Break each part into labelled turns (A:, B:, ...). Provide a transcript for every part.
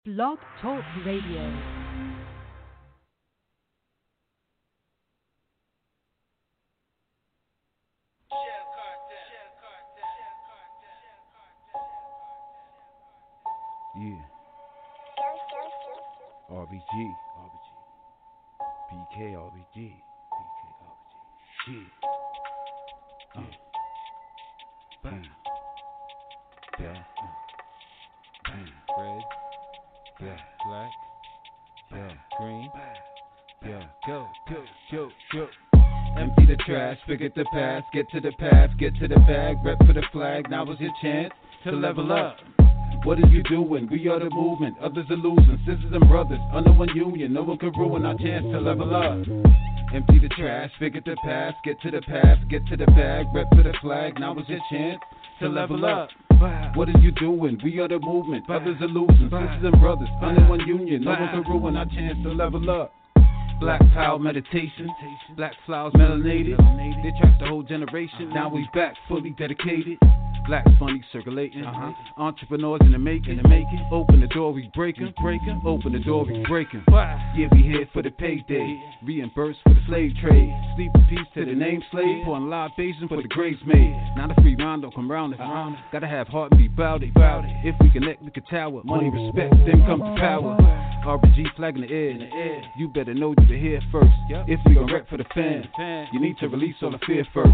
A: Blog Talk Radio.
B: Yeah. RBG. BK RBG. Yeah. Bam. Yeah. Bam. Red. Yeah. Black. Yeah. Green. Yeah. Go. Empty the trash, forget the past, get to the past, get to the bag, rep for the flag, now is your chance to level up. What are you doing? We are the movement, others are losing, sisters and brothers, under one union, no one can ruin our chance to level up. Empty the trash, forget the past, get to the past, get to the bag, rep for the flag, now is your chance to level up. What are you doing? We are the movement, others are losing, sisters and brothers, under one union, no one can ruin our chance to level up. Black power meditation, black flowers melanated. They trapped the whole generation, now we back fully dedicated. Black money circulating, entrepreneurs in the making. Open the door, we breaking. Open the door, we breaking. Yeah, we here for the payday, reimbursed for the slave trade. Sleep in peace to the name slave, pouring libation for the graves made. Not a free round, don't come round us. Gotta have heart and be bout it. If we connect, we can tower. Money, respect, then come to power. RBG flag in the air. You better know you here first. If we gon' rep for the fans, you need to release all the fear first.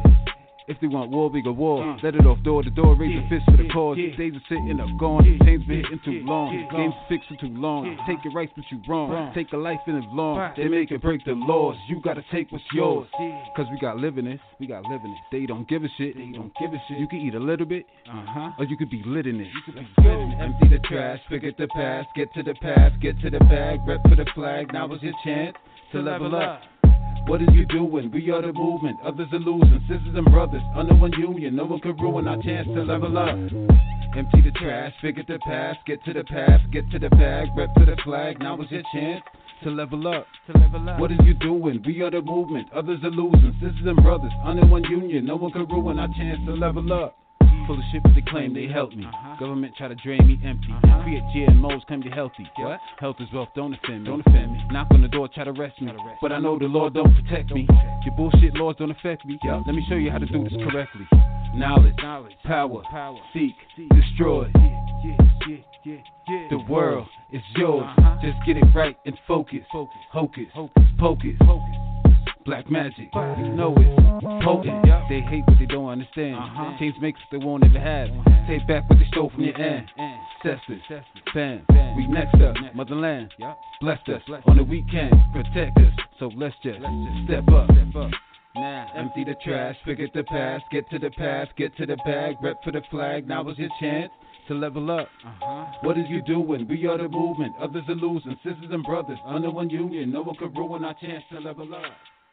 B: If they want war, we go war. Let it off door to door, raise a fist for the cause. Days are sitting up gone, chains been hitting too long. Games fixing too long. Take your rights, but you wrong. Take a life and live long. They make it break the laws. You gotta take what's yours. Cause we got living this. They don't give a shit. You can eat a little bit, or you could be lit in it. Empty the trash, forget the past, get to the past, get to the bag, rep for the flag. Now is your chance to level up. What are you doing? We are the movement, others are losing, sisters and brothers, under one union, no one can ruin our chance to level up. Empty the trash, forget the past, get to the past, get to the bag, rep for the flag, now is your chance to level up. What are you doing? We are the movement, others are losing, sisters and brothers, under one union, no one can ruin our chance to level up. Full of shit, but they claim they help me. Government try to drain me empty. Create GMOs, claim they healthy. What? Health is wealth, don't offend me. Knock on the door, try to arrest me. But I know the Lord don't protect me. Your bullshit laws don't affect me. Let me show you how to do this correctly. Knowledge, power, seek, destroy. The world is yours. Just get it right and focus. Hocus, pocus. Black magic, you know it's potent. They hate what they don't understand. Change makes what they won't ever have. Take back what they stole from your ancestors. Fam, we next up, motherland. Blessed us on the weekend, protect us. So let's just step up. Now, empty the trash, forget the past, get to the past, get to the bag, rep for the flag. Now is your chance to level up. What are you doing? We are the movement, others are losing, sisters and brothers, under one union, no one can ruin our chance to level up.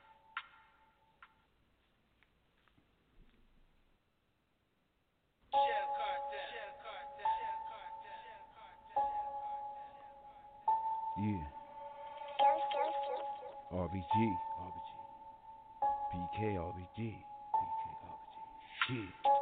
B: Yeah. RBG. BK RBG. Yeah.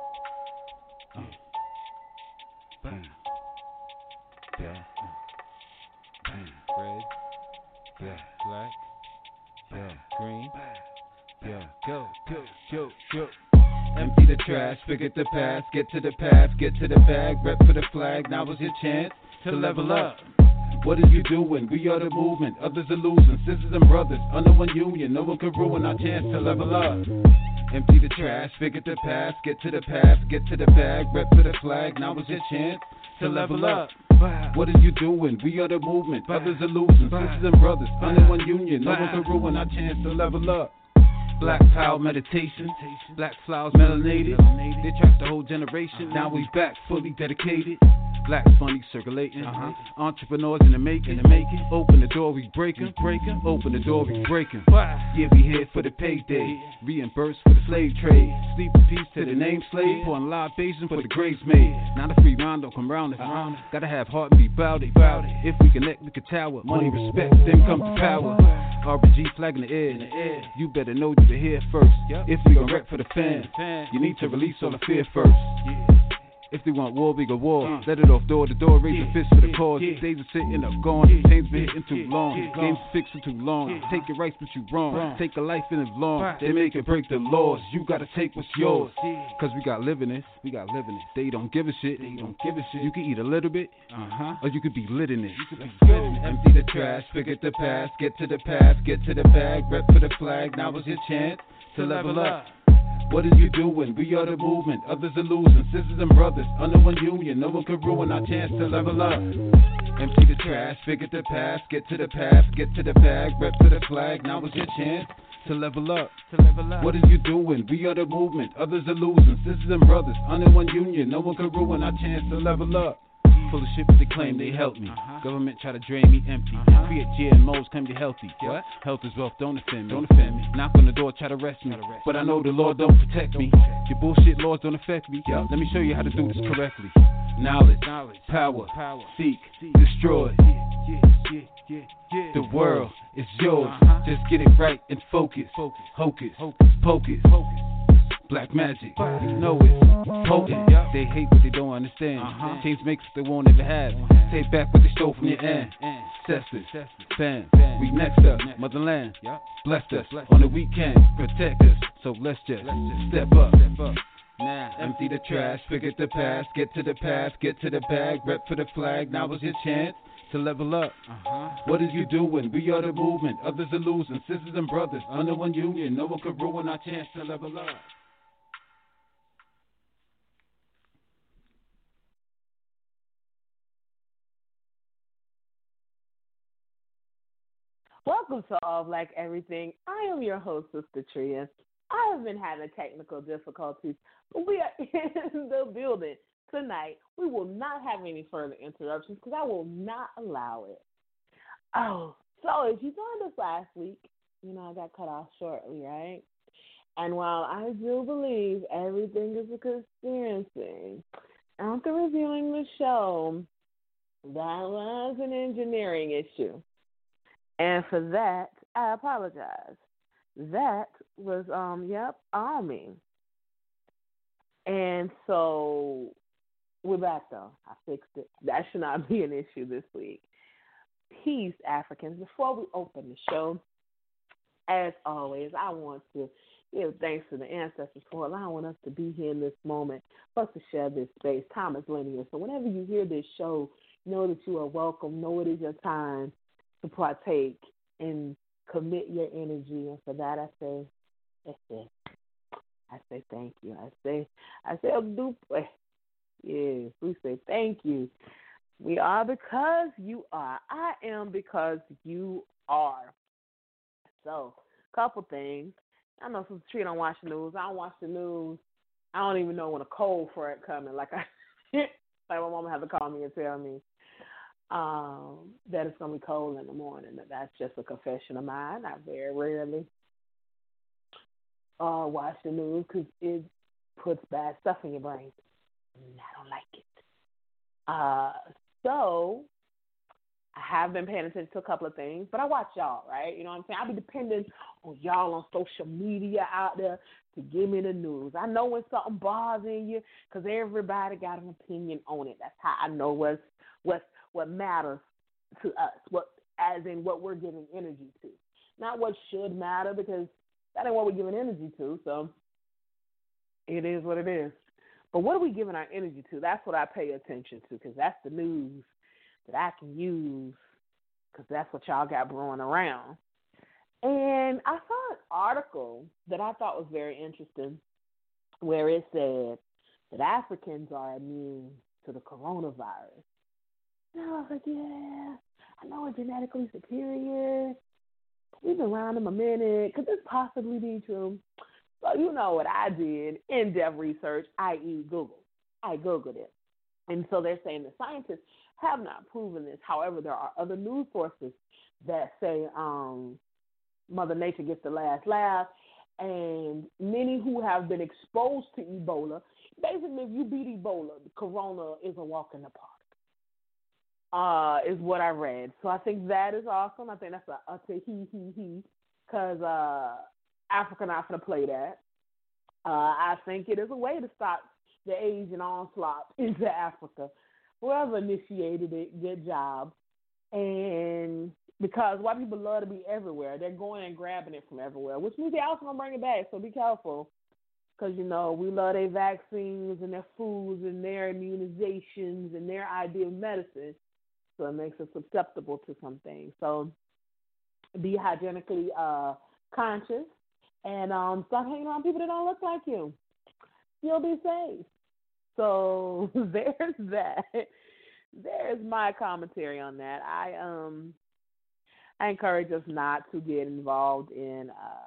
B: Bam. Yeah. Bam. Red. Yeah. Black. Yeah. Green. Yeah. Go. Empty the trash, forget the past, get to the past, get to the bag, rep for the flag, now is your chance to level up. What are you doing? We are the movement, others are losing, sisters and brothers, under one union, no one can ruin our chance to level up. Empty the trash, forget the past, get to the past, get to the bag, rep for the flag, now is your chance to level up. What are you doing? We are the movement, others are losing, sisters and brothers, under one union, no one can ruin our chance to level up. Black power meditation, black flowers melanated. They trapped the whole generation, now we back fully dedicated. Black money circulating, entrepreneurs in the making. Open the door, we breaking. Open the door, we breaking. Yeah, we here for the payday, reimbursed for the slave trade. Sleep in peace to the name slave, pouring libation for the graves made. Not a free round, don't come round us. Gotta have heart and be bout it. If we connect, we can tower. Money, respect, then come to power. RBG flag in the air. You better know you here first. If we gon' rep for the fans, you need to release all the fear first. If they want war, we go war. Let it off door to door, raise a fist for the cause. Days are sitting up gone, chains been hitting too long. Games fixed for too long. Take your rights, but you wrong. Take a life in the long. They make it break the laws. You gotta take what's yours. Cause we got living this. They don't give a shit. You can eat a little bit, or you could be lit in it. Empty the trash, forget the past. Get to the past, get to the bag. Rep for the flag, now is your chance to level up. What are you doing? We are the movement, others are losing. Sisters and brothers, under one union. No one can ruin our chance to level up. Empty the trash, forget the past. Get to the past, get to the bag. Rep for the flag, now is your chance to level up. What are you doing? We are the movement, others are losing. Sisters and brothers, under one union. No one can ruin our chance to level up. Full of shit, but they claim they help me. Government try to drain me empty. Create GMOs, claim they healthy. What? Health is wealth, don't offend me. Knock on the door, try to arrest me. But I know the Lord don't protect me. Your bullshit laws don't affect me. Let me show you how to do this correctly. Knowledge, power, seek, destroy. The world is yours. Just get it right and focus. Hocus, pocus. Black magic, you know it's potent. They hate what they don't understand. Change makes what they won't ever have. Take back what they stole from your ancestors. Fam, we next up, motherland. Blessed us on the weekend, protect us. So let's just step up. Now, empty the trash, forget the past. Get to the past, get to the bag. Rep for the flag, now is your chance to level up. What are you doing? We are the movement, others are losing. Sisters and brothers, under one union. No one can ruin our chance to level up.
C: Welcome to All Black Everything. I am your host, Sister Tria. I have been having technical difficulties, but we are in the building tonight. We will not have any further interruptions because I will not allow it. Oh, so if you joined us last week, I got cut off shortly, right? And while I do believe everything is a conspiracy, after reviewing the show, that was an engineering issue. And for that, I apologize. That was, on me. And so we're back, though. I fixed it. That should not be an issue this week. Peace, Africans. Before we open the show, as always, I want to give thanks to the ancestors for allowing us to be here in this moment, for us to share this space. Time is linear. So whenever you hear this show, know that you are welcome. Know it is your time to partake and commit your energy. And for that, I say, that's it. I say thank you. I say, yes, we say thank you. We are because you are. I am because you are. So, couple things. I know Sister Tree don't watch the news. I don't watch the news. I don't even know when a cold front coming. Like my mama had to call me and tell me that it's going to be cold in the morning. That's just a confession of mine. I very rarely watch the news because it puts bad stuff in your brain. And I don't like it. So I have been paying attention to a couple of things, but I watch y'all, right? You know what I'm saying? I'll be dependent on y'all on social media out there to give me the news. I know when something bothering you because everybody got an opinion on it. That's how I know what matters to us, as in what we're giving energy to. Not what should matter because that ain't what we're giving energy to, so it is what it is. But what are we giving our energy to? That's what I pay attention to because that's the news that I can use because that's what y'all got brewing around. And I saw an article that I thought was very interesting where it said that Africans are immune to the coronavirus. And I was like, yeah, I know we're genetically superior. We've been around them a minute. Could this possibly be true? So you know what I did, in-depth research, i.e. Google. I Googled it. And so they're saying the scientists have not proven this. However, there are other news sources that say Mother Nature gets the last laugh, and many who have been exposed to Ebola, basically if you beat Ebola, corona is a walk in the park, is what I read. So I think that is awesome. I think that's a he, because Africa not going to play that. I think it is a way to stop the Asian onslaught into Africa. Whoever initiated it, good job. And because white people love to be everywhere, they're going and grabbing it from everywhere, which means they also going to bring it back. So be careful. Because, we love their vaccines and their foods and their immunizations and their idea of medicine. So it makes us susceptible to some things. So be hygienically conscious and stop hanging around people that don't look like you. You'll be safe. So there's that. There's my commentary on that. I encourage us not to get involved in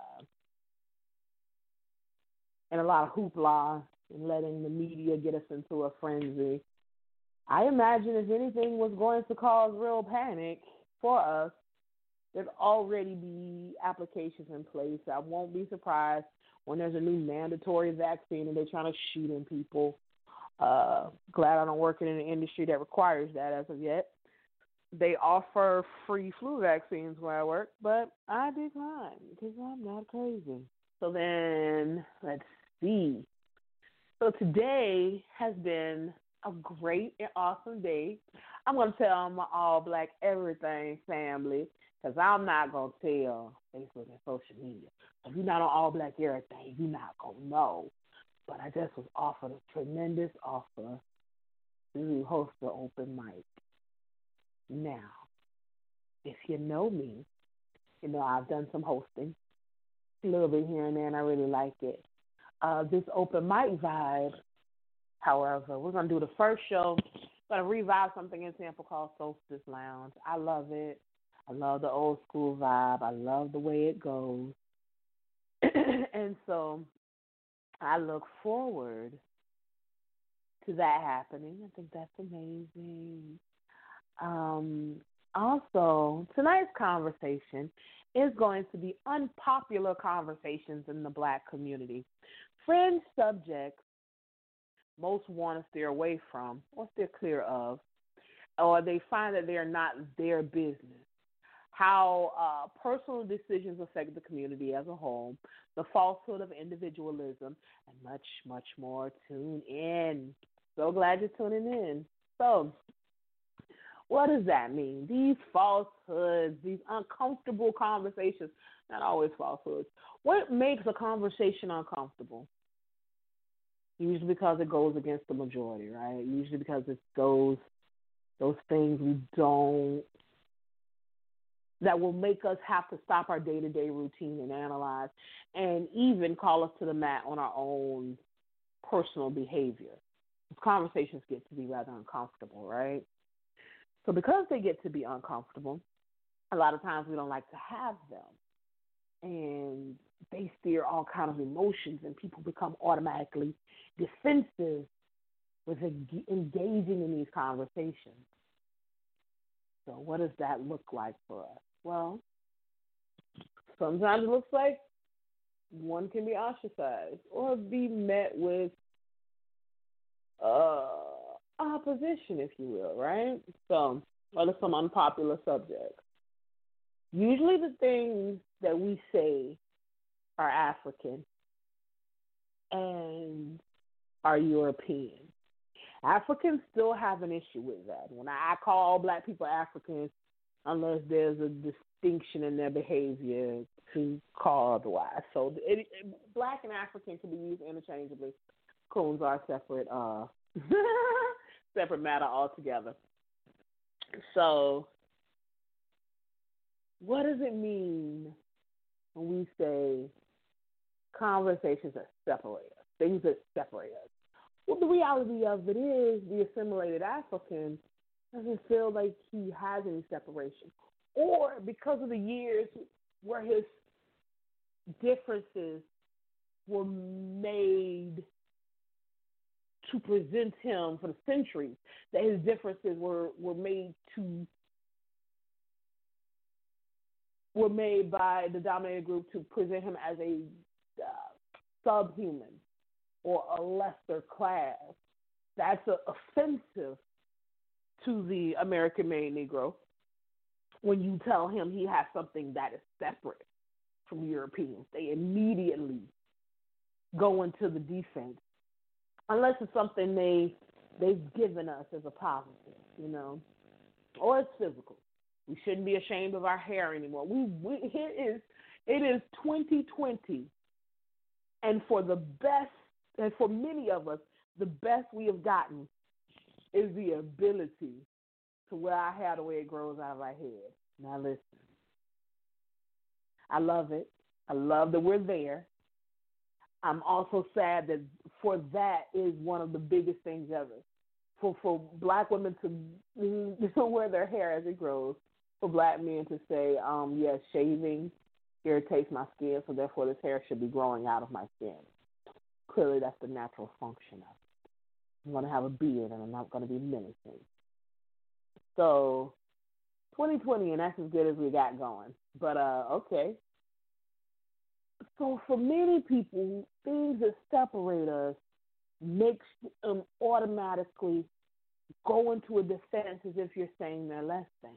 C: a lot of hoopla and letting the media get us into a frenzy. I imagine if anything was going to cause real panic for us, there'd already be applications in place. I won't be surprised when there's a new mandatory vaccine and they're trying to shoot in people. Glad I don't work in an industry that requires that as of yet. They offer free flu vaccines where I work, but I decline because I'm not crazy. So then, let's see. So today has been a great and awesome day. I'm going to tell my All Black Everything family because I'm not going to tell Facebook and social media. If you're not on All Black Everything, you're not going to know. But I just was offered a tremendous offer to host the open mic. Now, if you know me, I've done some hosting, a little bit here and there, and I really like it. This open mic vibe, however, we're going to do the first show. We're going to revive something in Tampa called Solstice Lounge. I love it. I love the old school vibe. I love the way it goes. And so I look forward to that happening. I think that's amazing. Also, tonight's conversation is going to be unpopular conversations in the Black community. Fringe subjects most want to steer away from or steer clear of, or they find that they're not their business. How personal decisions affect the community as a whole, the falsehood of individualism, and much, much more. Tune in. So glad you're tuning in. So, what does that mean? These falsehoods, these uncomfortable conversations, not always falsehoods. What makes a conversation uncomfortable? Usually because it goes against the majority, right? Usually because it goes those things that will make us have to stop our day-to-day routine and analyze and even call us to the mat on our own personal behavior. These conversations get to be rather uncomfortable, right? So because they get to be uncomfortable, a lot of times we don't like to have them. And they steer all kinds of emotions, and people become automatically defensive with engaging in these conversations. So what does that look like for us? Well, sometimes it looks like one can be ostracized or be met with opposition, if you will, right? So, what are some unpopular subjects? Usually the things that we say are African and are European. Africans still have an issue with that. When I call all Black people Africans, unless there's a distinction in their behavior to call otherwise. So Black and African can be used interchangeably. Coons are separate, separate matter altogether. So what does it mean when we say conversations that separate us, things that separate us? Well, the reality of it is the assimilated African doesn't feel like he has any separation. Or because of the years where his differences were made to present him for the centuries, that his differences were made by the dominated group to present him as a subhuman or a lesser class. That's offensive to the American-made Negro when you tell him he has something that is separate from Europeans. They immediately go into the defense unless it's something they've given us as a positive, you know, or it's physical. We shouldn't be ashamed of our hair anymore. It is 2020, and for the best, and for many of us, the best we have gotten is the ability to wear our hair the way it grows out of our head. Now listen, I love it. I love that we're there. I'm also sad that for that is one of the biggest things ever. For black women to wear their hair as it grows, for black men to say, yes, shaving irritates my skin, so therefore this hair should be growing out of my skin. Clearly that's the natural function of it. I'm going to have a beard and I'm not going to be menacing. So 2020, and that's as good as we got going. But, okay. So for many people, things that separate us makes them automatically go into a defense as if you're saying they're less than.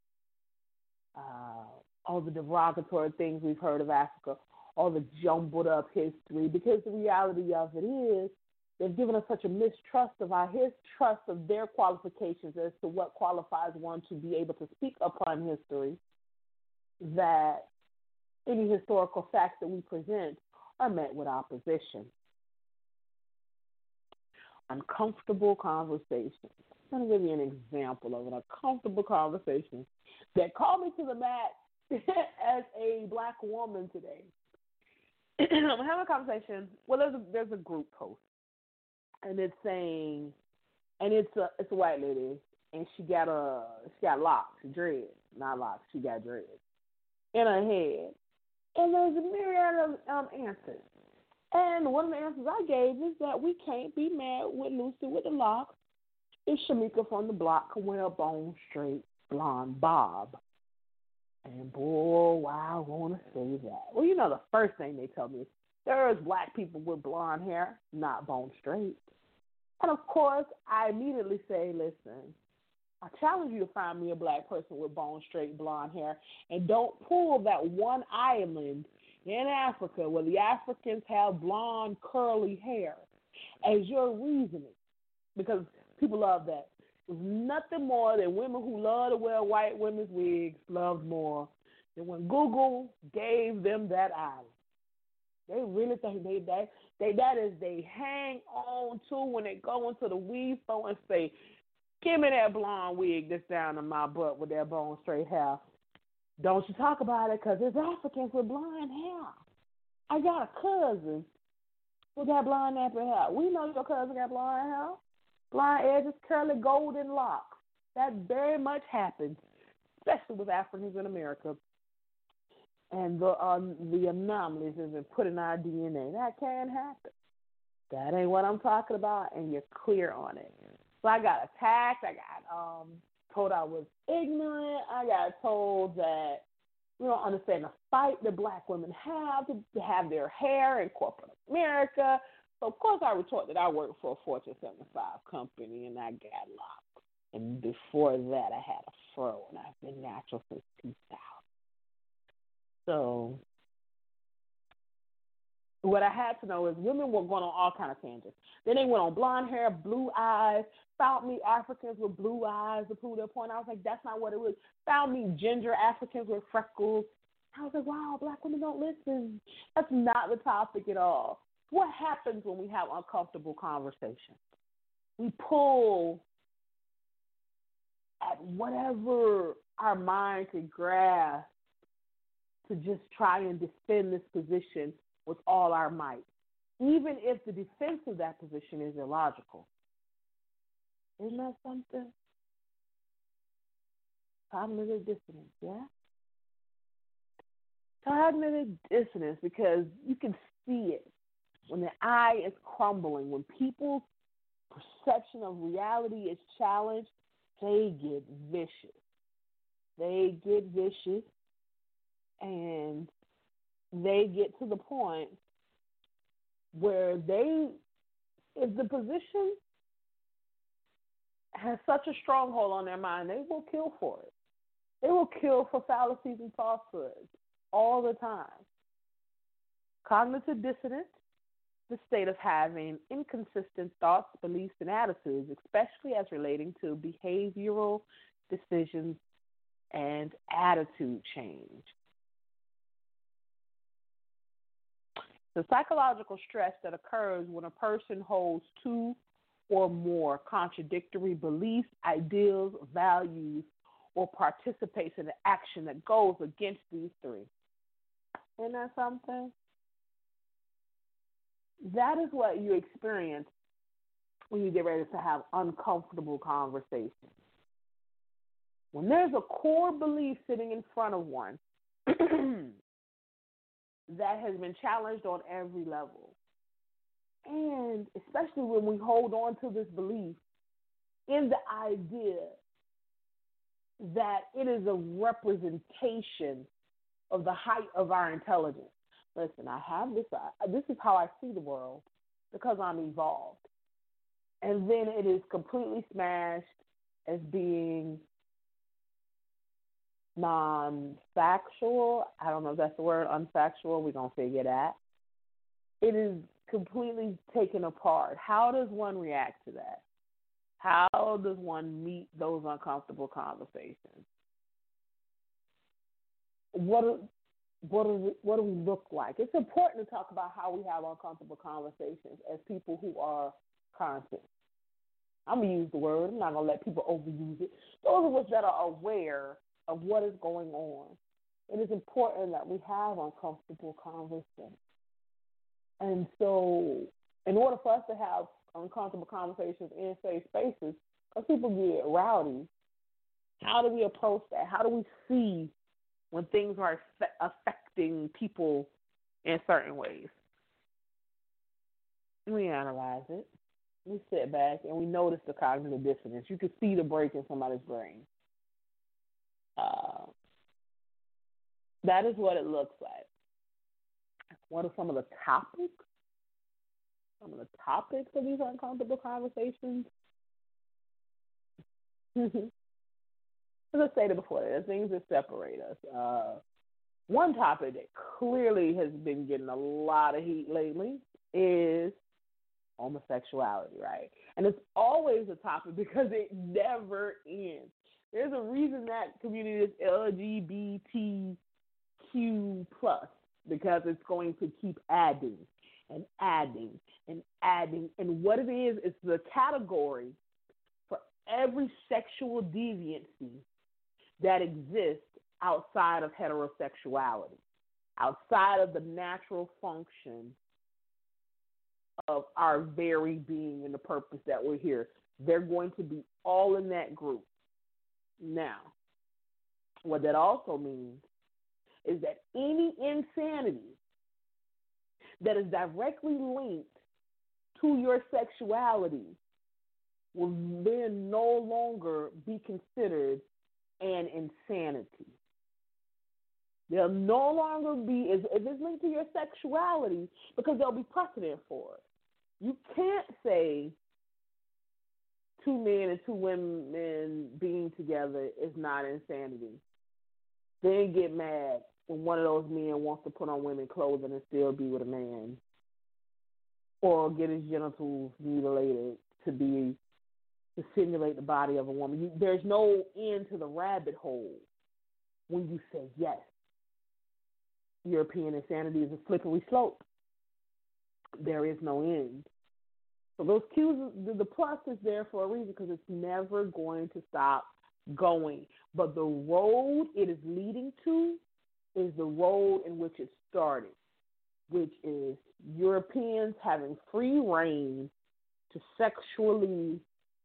C: All the derogatory things we've heard of Africa, all the jumbled up history, because the reality of it is they've given us such a mistrust of trust of their qualifications as to what qualifies one to be able to speak upon history, that any historical facts that we present are met with opposition. Uncomfortable conversations. I'm going to give you an example of an uncomfortable conversation that called me to the mat as a black woman today. I'm having a conversation. Well, there's a group post, and it's saying, and it's a white lady, and she got locks, dreads, not locks. She got dreads in her head, and there's a myriad of answers. And one of the answers I gave is that we can't be mad with Lucy with the locks if Shamika from the block can wear a bone straight blonde bob. And boy, why I want to say that. Well, you know, the first thing they tell me is there's black people with blonde hair, not bone straight. And of course, I immediately say, listen, I challenge you to find me a black person with bone straight blonde hair, and don't pull that one island in Africa where the Africans have blonde curly hair as your reasoning, because people love that. There's nothing more than women who love to wear white women's wigs loved more than when Google gave them that island. They really think they hang on to when they go into the weave store and say, give me that blonde wig that's down to my butt with that bone straight hair. Don't you talk about it, because there's Africans with blonde hair. I got a cousin with that blonde nappy hair. We know your cousin got blonde hair. Blonde edges, curly golden locks. That very much happens, especially with Africans in America. And the anomalies has been put in our DNA. That can happen. That ain't what I'm talking about, and you're clear on it. So I got attacked. I got told I was ignorant. I got told that we don't understand the fight that black women have to have their hair in corporate America. So, of course, I retorted that I work for a Fortune 75 company, and I got locks. And before that, I had a fro, and I've been natural since 2000. So what I had to know is women were going on all kind of tangents. Then they went on blonde hair, blue eyes, found me Africans with blue eyes to prove their point. I was like, that's not what it was. Found me ginger Africans with freckles. I was like, wow, black women don't listen. That's not the topic at all. What happens when we have uncomfortable conversations? We pull at whatever our mind can grasp to just try and defend this position with all our might, even if the defense of that position is illogical. Isn't that something? Cognitive dissonance, yeah? Cognitive dissonance, because you can see it when the eye is crumbling, when people's perception of reality is challenged, they get vicious. They get vicious, and they get to the point where if the position has such a stronghold on their mind, they will kill for it. They will kill for fallacies and falsehoods all the time. Cognitive dissonance the state of having inconsistent thoughts, beliefs, and attitudes, especially as relating to behavioral decisions and attitude change. The psychological stress that occurs when a person holds two or more contradictory beliefs, ideals, values, or participates in an action that goes against these three. Isn't that something? That is what you experience when you get ready to have uncomfortable conversations. When there's a core belief sitting in front of one that has been challenged on every level, and especially when we hold on to this belief in the idea that it is a representation of the height of our intelligence. Listen, I have this. This is how I see the world because I'm evolved. And then it is completely smashed as being non-factual. I don't know if that's the word, unfactual. We're going to figure that. It is completely taken apart. How does one react to that? How does one meet those uncomfortable conversations? What do we look like? It's important to talk about how we have uncomfortable conversations as people who are conscious. I'm going to use the word. I'm not going to let people overuse it. Those of us that are aware of what is going on, it is important that we have uncomfortable conversations. And so in order for us to have uncomfortable conversations in safe spaces, because people get rowdy, how do we approach that? How do we see when things are affecting people in certain ways? We analyze it. We sit back and we notice the cognitive dissonance. You can see the break in somebody's brain. That is what it looks like. What are some of the topics? Some of the topics of these uncomfortable conversations? As I stated before, there's things that separate us. One topic that clearly has been getting a lot of heat lately is homosexuality, right? And it's always a topic because it never ends. There's a reason that community is LGBTQ+, because it's going to keep adding and adding and adding. And what it is the category for every sexual deviancy that exists outside of heterosexuality, outside of the natural function of our very being and the purpose that we're here. They're going to be all in that group. Now, what that also means is that any insanity that is directly linked to your sexuality will then no longer be considered an insanity. There'll no longer be, if it's linked to your sexuality, because there'll be precedent for it. You can't say two men and two women being together is not insanity. Then get mad when one of those men wants to put on women's clothing and still be with a man, or get his genitals mutilated to simulate the body of a woman. There's no end to the rabbit hole when you say yes. European insanity is a slippery slope. There is no end. So those cues, the plus is there for a reason, because it's never going to stop going. But the road it is leading to is the road in which it started, which is Europeans having free reign to sexually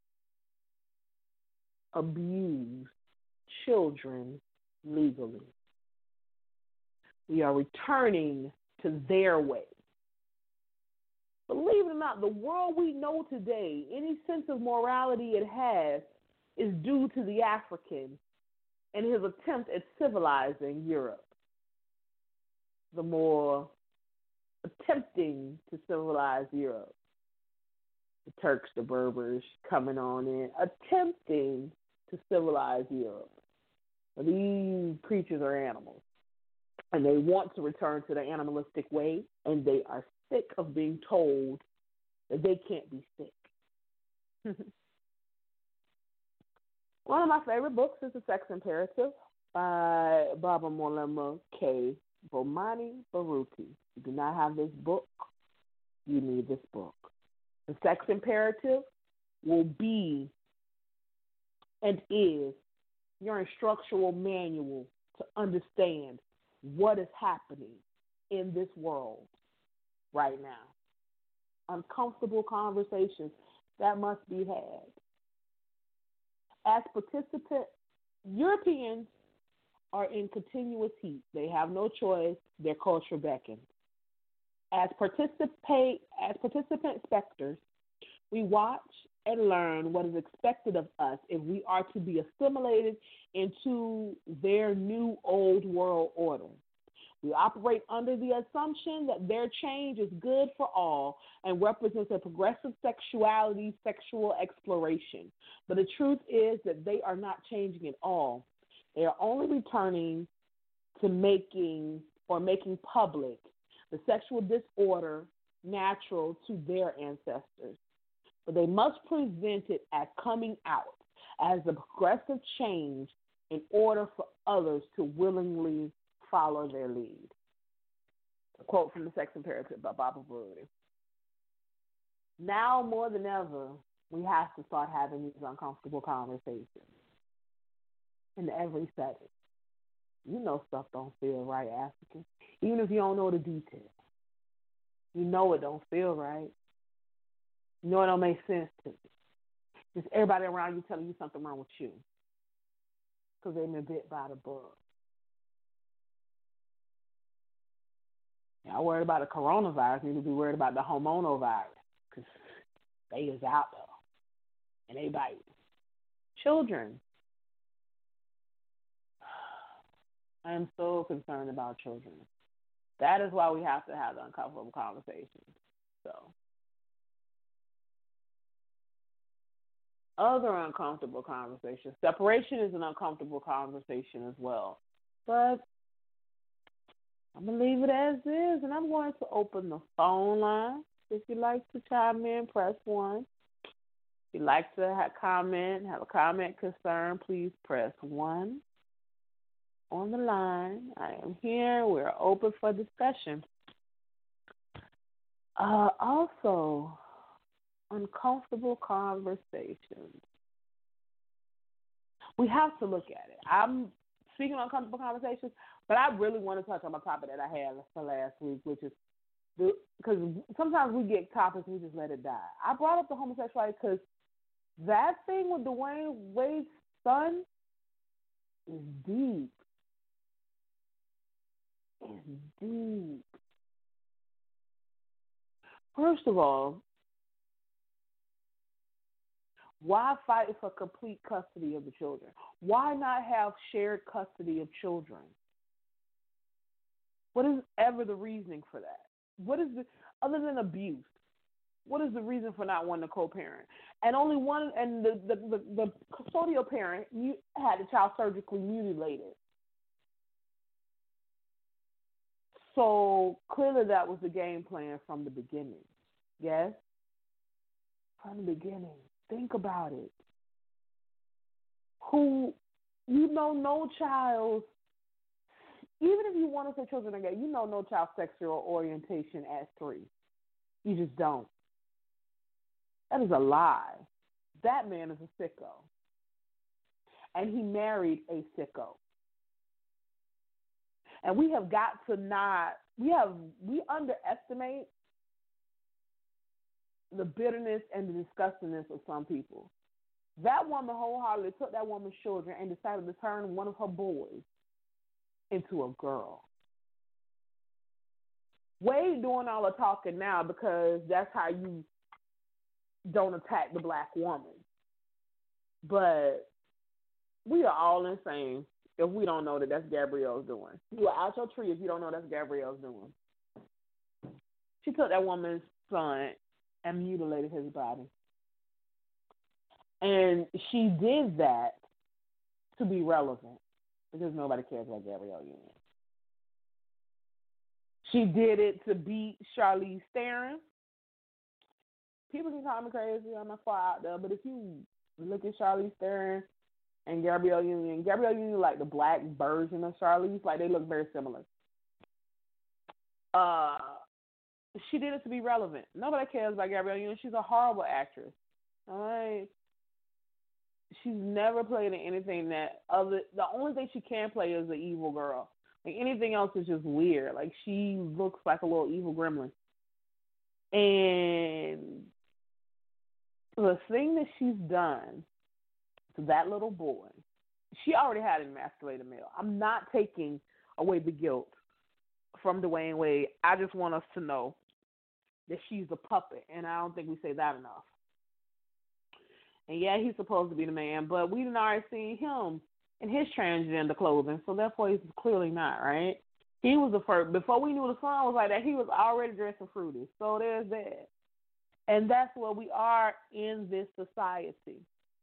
C: abuse children legally. We are returning to their way. Believe it or not, the world we know today, any sense of morality it has, is due to the African and his attempt at civilizing Europe. The more attempting to civilize Europe. The Turks, the Berbers coming on in, attempting to civilize Europe. But these creatures are animals, and they want to return to the animalistic way, and they are sick of being told that they can't be sick. One of my favorite books is The Sex Imperative by Baba Molema K. Bomani Baruti. If you do not have this book, you need this book. The Sex Imperative will be and is your instructional manual to understand what is happening in this world right now. Uncomfortable conversations that must be had. As participants, Europeans are in continuous heat. They have no choice. Their culture beckons. As participant specters, we watch and learn what is expected of us if we are to be assimilated into their new old world order. We operate under the assumption that their change is good for all and represents a progressive sexual exploration. But the truth is that they are not changing at all. They are only returning to making public the sexual disorder natural to their ancestors. But they must present it as coming out, as a progressive change in order for others to willingly follow their lead. A quote from The Sex Imperative by Baba Baruti. Now more than ever, we have to start having these uncomfortable conversations in every setting. You know stuff don't feel right, African. Even if you don't know the details. You know it don't feel right. You know it don't make sense to you. Just everybody around you telling you something wrong with you. Because they've been bit by the bug. Y'all worried about the coronavirus, you need to be worried about the hormonal virus. Because they is out there. And they bite. Children. I am so concerned about children. That is why we have to have the uncomfortable conversations. So, other uncomfortable conversations. Separation is an uncomfortable conversation as well. But I'm going to leave it as is, and I'm going to open the phone line. If you'd like to chime in, press 1. If you'd like to have a comment, concern, please press 1. On the line, I am here. We're open for discussion. Also, uncomfortable conversations. We have to look at it. I'm speaking of uncomfortable conversations, but I really want to touch on a topic that I had for last week, which is because sometimes we get topics and we just let it die. I brought up the homosexuality because that thing with Dwayne Wade's son is deep. It's deep. First of all, why fight for complete custody of the children? Why not have shared custody of children? What is ever the reasoning for that? What is other than abuse? What is the reason for not wanting to co-parent? And only one, and the custodial parent had the child surgically mutilated. So clearly that was the game plan from the beginning. Yes? From the beginning. Think about it. No child, even if you want to say children are gay, no child's sexual orientation at 3. You just don't. That is a lie. That man is a sicko. And he married a sicko. And we have got to we underestimate the bitterness and the disgustingness of some people. That woman wholeheartedly took that woman's children and decided to turn one of her boys into a girl. Wade doing all the talking now because that's how you don't attack the black woman. But we are all insane if we don't know that that's Gabrielle's doing. You are out your tree if you don't know that's Gabrielle's doing. She took that woman's son and mutilated his body. And she did that to be relevant because nobody cares about Gabrielle Union. She did it to beat Charlize Theron. People can call me crazy. I'm not far out there, but if you look at Charlize Theron and Gabrielle Union like the black version of Charlize. Like, they look very similar. She did it to be relevant. Nobody cares about Gabrielle Union. She's a horrible actress. All right. She's never played in anything that other. The only thing she can play is the evil girl. Like, anything else is just weird. Like, she looks like a little evil gremlin. And the thing that she's done to that little boy, she already had an emasculated male. I'm not taking away the guilt from Dwayne Wade. I just want us to know that she's a puppet, and I don't think we say that enough. And yeah, he's supposed to be the man, but we done already seen him in his transgender clothing, so therefore he's clearly not, right? He was the first. Before we knew the song was like that, he was already dressing fruity. So there's that. And that's where we are in this society.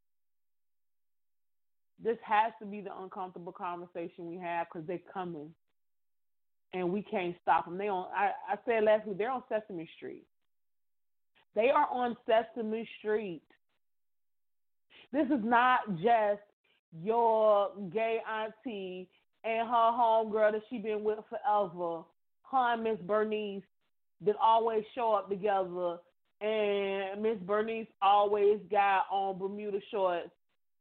C: This has to be the uncomfortable conversation we have because they're coming. And we can't stop them. I said last week, they're on Sesame Street. They are on Sesame Street. This is not just your gay auntie and her homegirl that she been with forever, her and Miss Bernice, that always show up together, and Miss Bernice always got on Bermuda shorts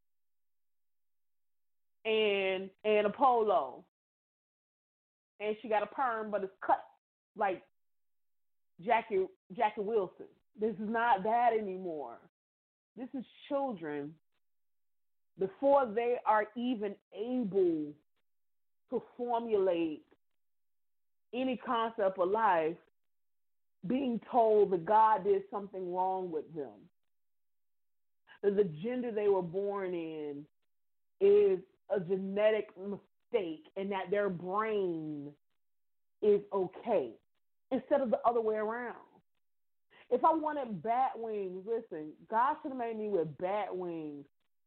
C: and a polo. And she got a perm, but it's cut like Jackie Wilson. This is not that anymore. This is children before they are even able to formulate any concept of life, being told that God did something wrong with them. That the gender they were born in is a genetic mistake and that their brain is okay, instead of the other way around. If I wanted bat wings, listen, God should have made me with bat wings.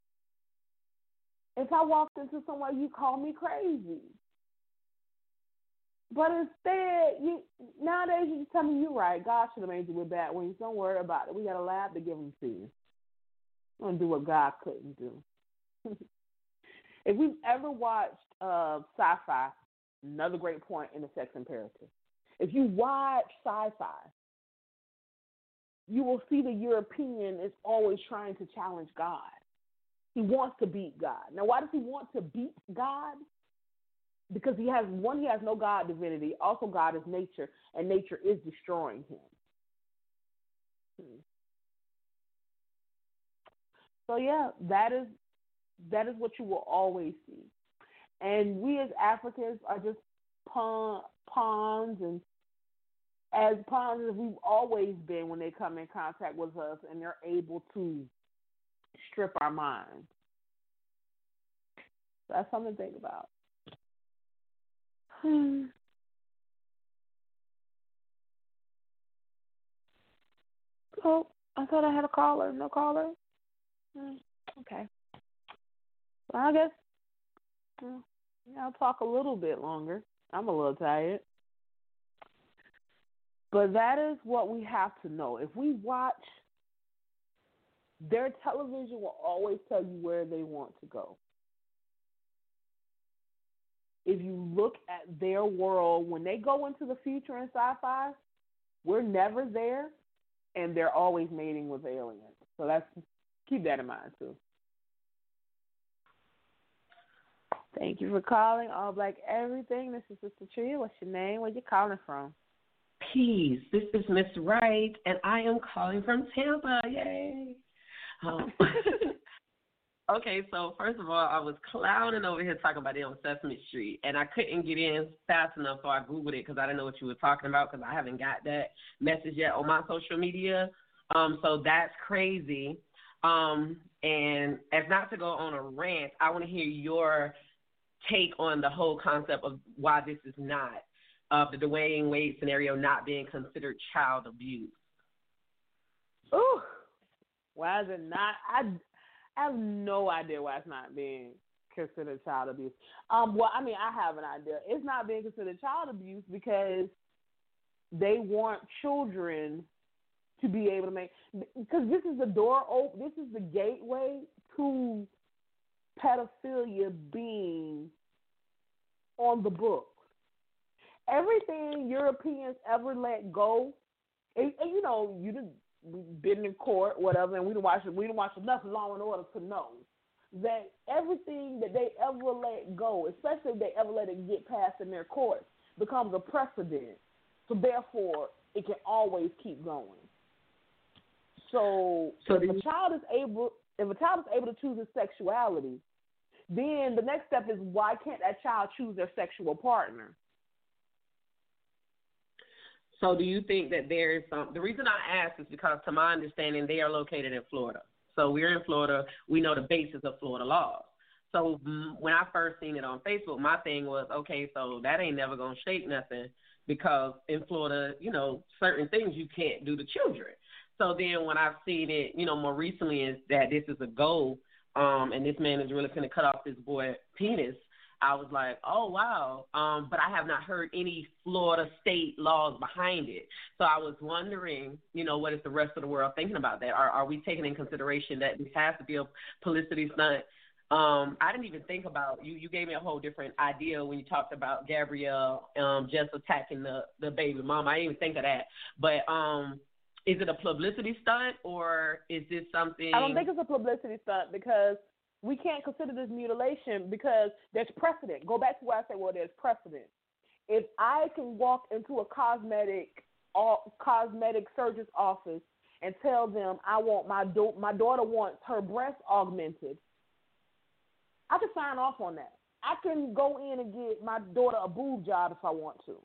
C: If I walked into somewhere, you call me crazy. But instead, nowadays you just tell me you're right. God should have made you with bat wings. Don't worry about it. We got a lab to give them to you. I'm going to do what God couldn't do. If we've ever watched sci-fi, another great point in the sex imperative. If you watch sci-fi, you will see the European is always trying to challenge God. He wants to beat God. Now, why does he want to beat God? Because he has no God divinity. Also, God is nature, and nature is destroying him. So, yeah, that is what you will always see. And we as Africans are just pawns, and as pawns as we've always been when they come in contact with us and they're able to strip our minds. So that's something to think about. Oh, I thought I had a caller. No caller? Okay. Well, I guess I'll talk a little bit longer. I'm a little tired. But that is what we have to know. If we watch, their television will always tell you where they want to go. If you look at their world, when they go into the future in sci-fi, we're never there, and they're always mating with aliens. So keep that in mind, too. Thank you for calling All Black Everything. This is Sister Tria. What's your name? Where you calling from?
D: Peace. This is Miss Wright, and I am calling from Tampa. Yay. Okay, so first of all, I was clowning over here talking about it on Sesame Street, and I couldn't get in fast enough, so I Googled it because I didn't know what you were talking about because I haven't got that message yet on my social media. So that's crazy. And as not to go on a rant, I want to hear your take on the whole concept of why this is not, the Dwayne Wade scenario not being considered child abuse.
C: Ooh, why is it not? I have no idea why it's not being considered child abuse. Well, I mean, I have an idea. It's not being considered child abuse because they want children to be able to make, because this is the door open, this is the gateway to pedophilia being on the books. Everything Europeans ever let go, and we've been in court, whatever, and we didn't watch enough Law and Order to know that everything that they ever let go, especially if they ever let it get passed in their courts, becomes a precedent. So therefore, it can always keep going. So if a child is able to choose his sexuality, then the next step is, why can't that child choose their sexual partner?
D: So do you think that there is the reason I ask is because, to my understanding, they are located in Florida. So we're in Florida. We know the basis of Florida laws. So when I first seen it on Facebook, my thing was, okay, so that ain't never going to shake nothing, because in Florida, certain things you can't do to children. So then when I've seen it, more recently, is that this is a goal, and this man is really going to cut off this boy penis, I was like, oh, wow. But I have not heard any Florida state laws behind it. So I was wondering, what is the rest of the world thinking about that? Are we taking in consideration that this has to be a publicity stunt? I didn't even think about, you gave me a whole different idea when you talked about Gabrielle just attacking the baby mama. I didn't even think of that. But is it a publicity stunt, or is this something?
C: I don't think it's a publicity stunt, because we can't consider this mutilation because there's precedent. Go back to where I said, well, there's precedent. If I can walk into a cosmetic surgeon's office and tell them I want my daughter wants her breast augmented, I can sign off on that. I can go in and get my daughter a boob job if I want to.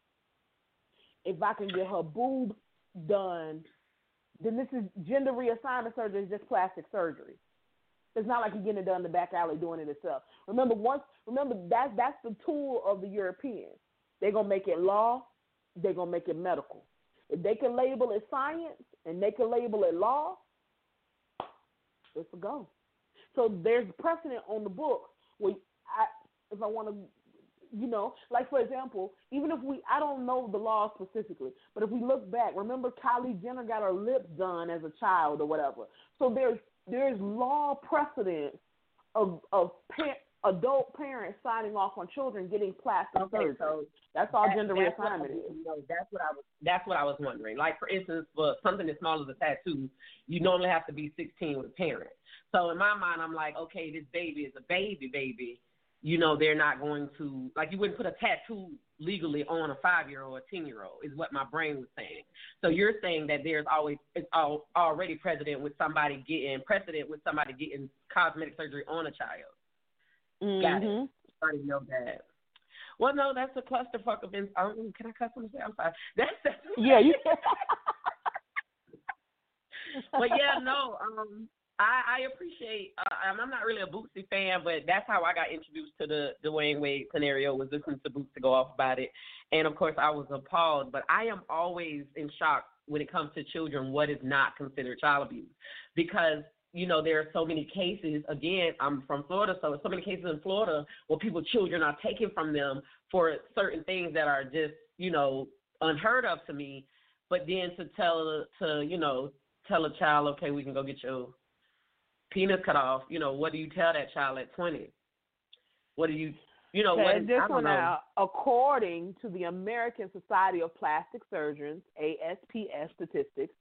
C: If I can get her boob done, then this is gender reassignment surgery, is just plastic surgery. It's not like you're getting it done in the back alley doing it itself. Remember, that's the tool of the Europeans. They're going to make it law. They're going to make it medical. If they can label it science and they can label it law, it's a go. So there's precedent on the book where if I want to, like, for example, even if I don't know the law specifically, but if we look back, remember Kylie Jenner got her lips done as a child or whatever. So there's law precedent of adult parents signing off on children getting plastic surgery. So that's all gender reassignment is.
D: That's what I was wondering. Like, for instance, for something as small as a tattoo, you normally have to be 16 with a parent. So in my mind, I'm like, okay, this baby is a baby. They're not going to, like, you wouldn't put a tattoo legally on a 5-year-old or a 10-year-old is what my brain was saying. So you're saying that it's already precedent with somebody getting cosmetic surgery on a child.
C: Mm-hmm.
D: Got it. I didn't know that. Well, no, that's a clusterfuck of can I cuss on this? I'm sorry. That's
C: yeah. You
D: But yeah, no. I appreciate. I'm not really a Bootsy fan, but that's how I got introduced to the Dwayne Wade scenario, was listening to Bootsy go off about it, and of course I was appalled. But I am always in shock when it comes to children. What is not considered child abuse? Because there are so many cases. Again, I'm from Florida, so many cases in Florida where children are taken from them for certain things that are just unheard of to me. But then to tell a child, okay, we can go get your penis cut off. What do you tell that child at 20? What do you, what is,
C: this
D: I don't
C: one
D: know.
C: out, according to the American Society of Plastic Surgeons, ASPS statistics,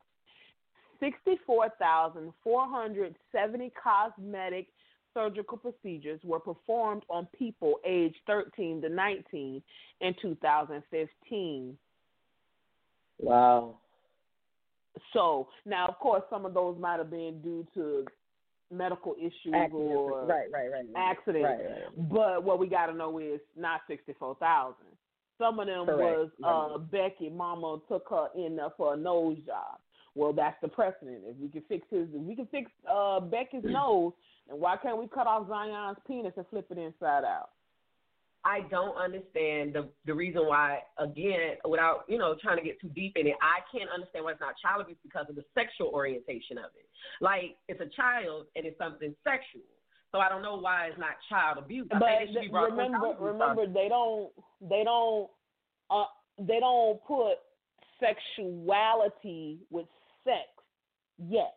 C: 64,470 cosmetic surgical procedures were performed on people aged 13 to 19 in 2015.
D: Wow.
C: So, now, of course, some of those might have been due to medical issues or accidents. Right. But what we got to know is not 64,000. Some of them was Becky, mama took her in there for a nose job. Well, that's the precedent. If we can fix Becky's nose, then why can't we cut off Zion's penis and flip it inside out?
D: I don't understand the reason why, again, without, trying to get too deep in it, I can't understand why it's not child abuse because of the sexual orientation of it. Like, it's a child and it's something sexual. So I don't know why it's not child abuse.
C: But remember, they don't put sexuality with sex yet.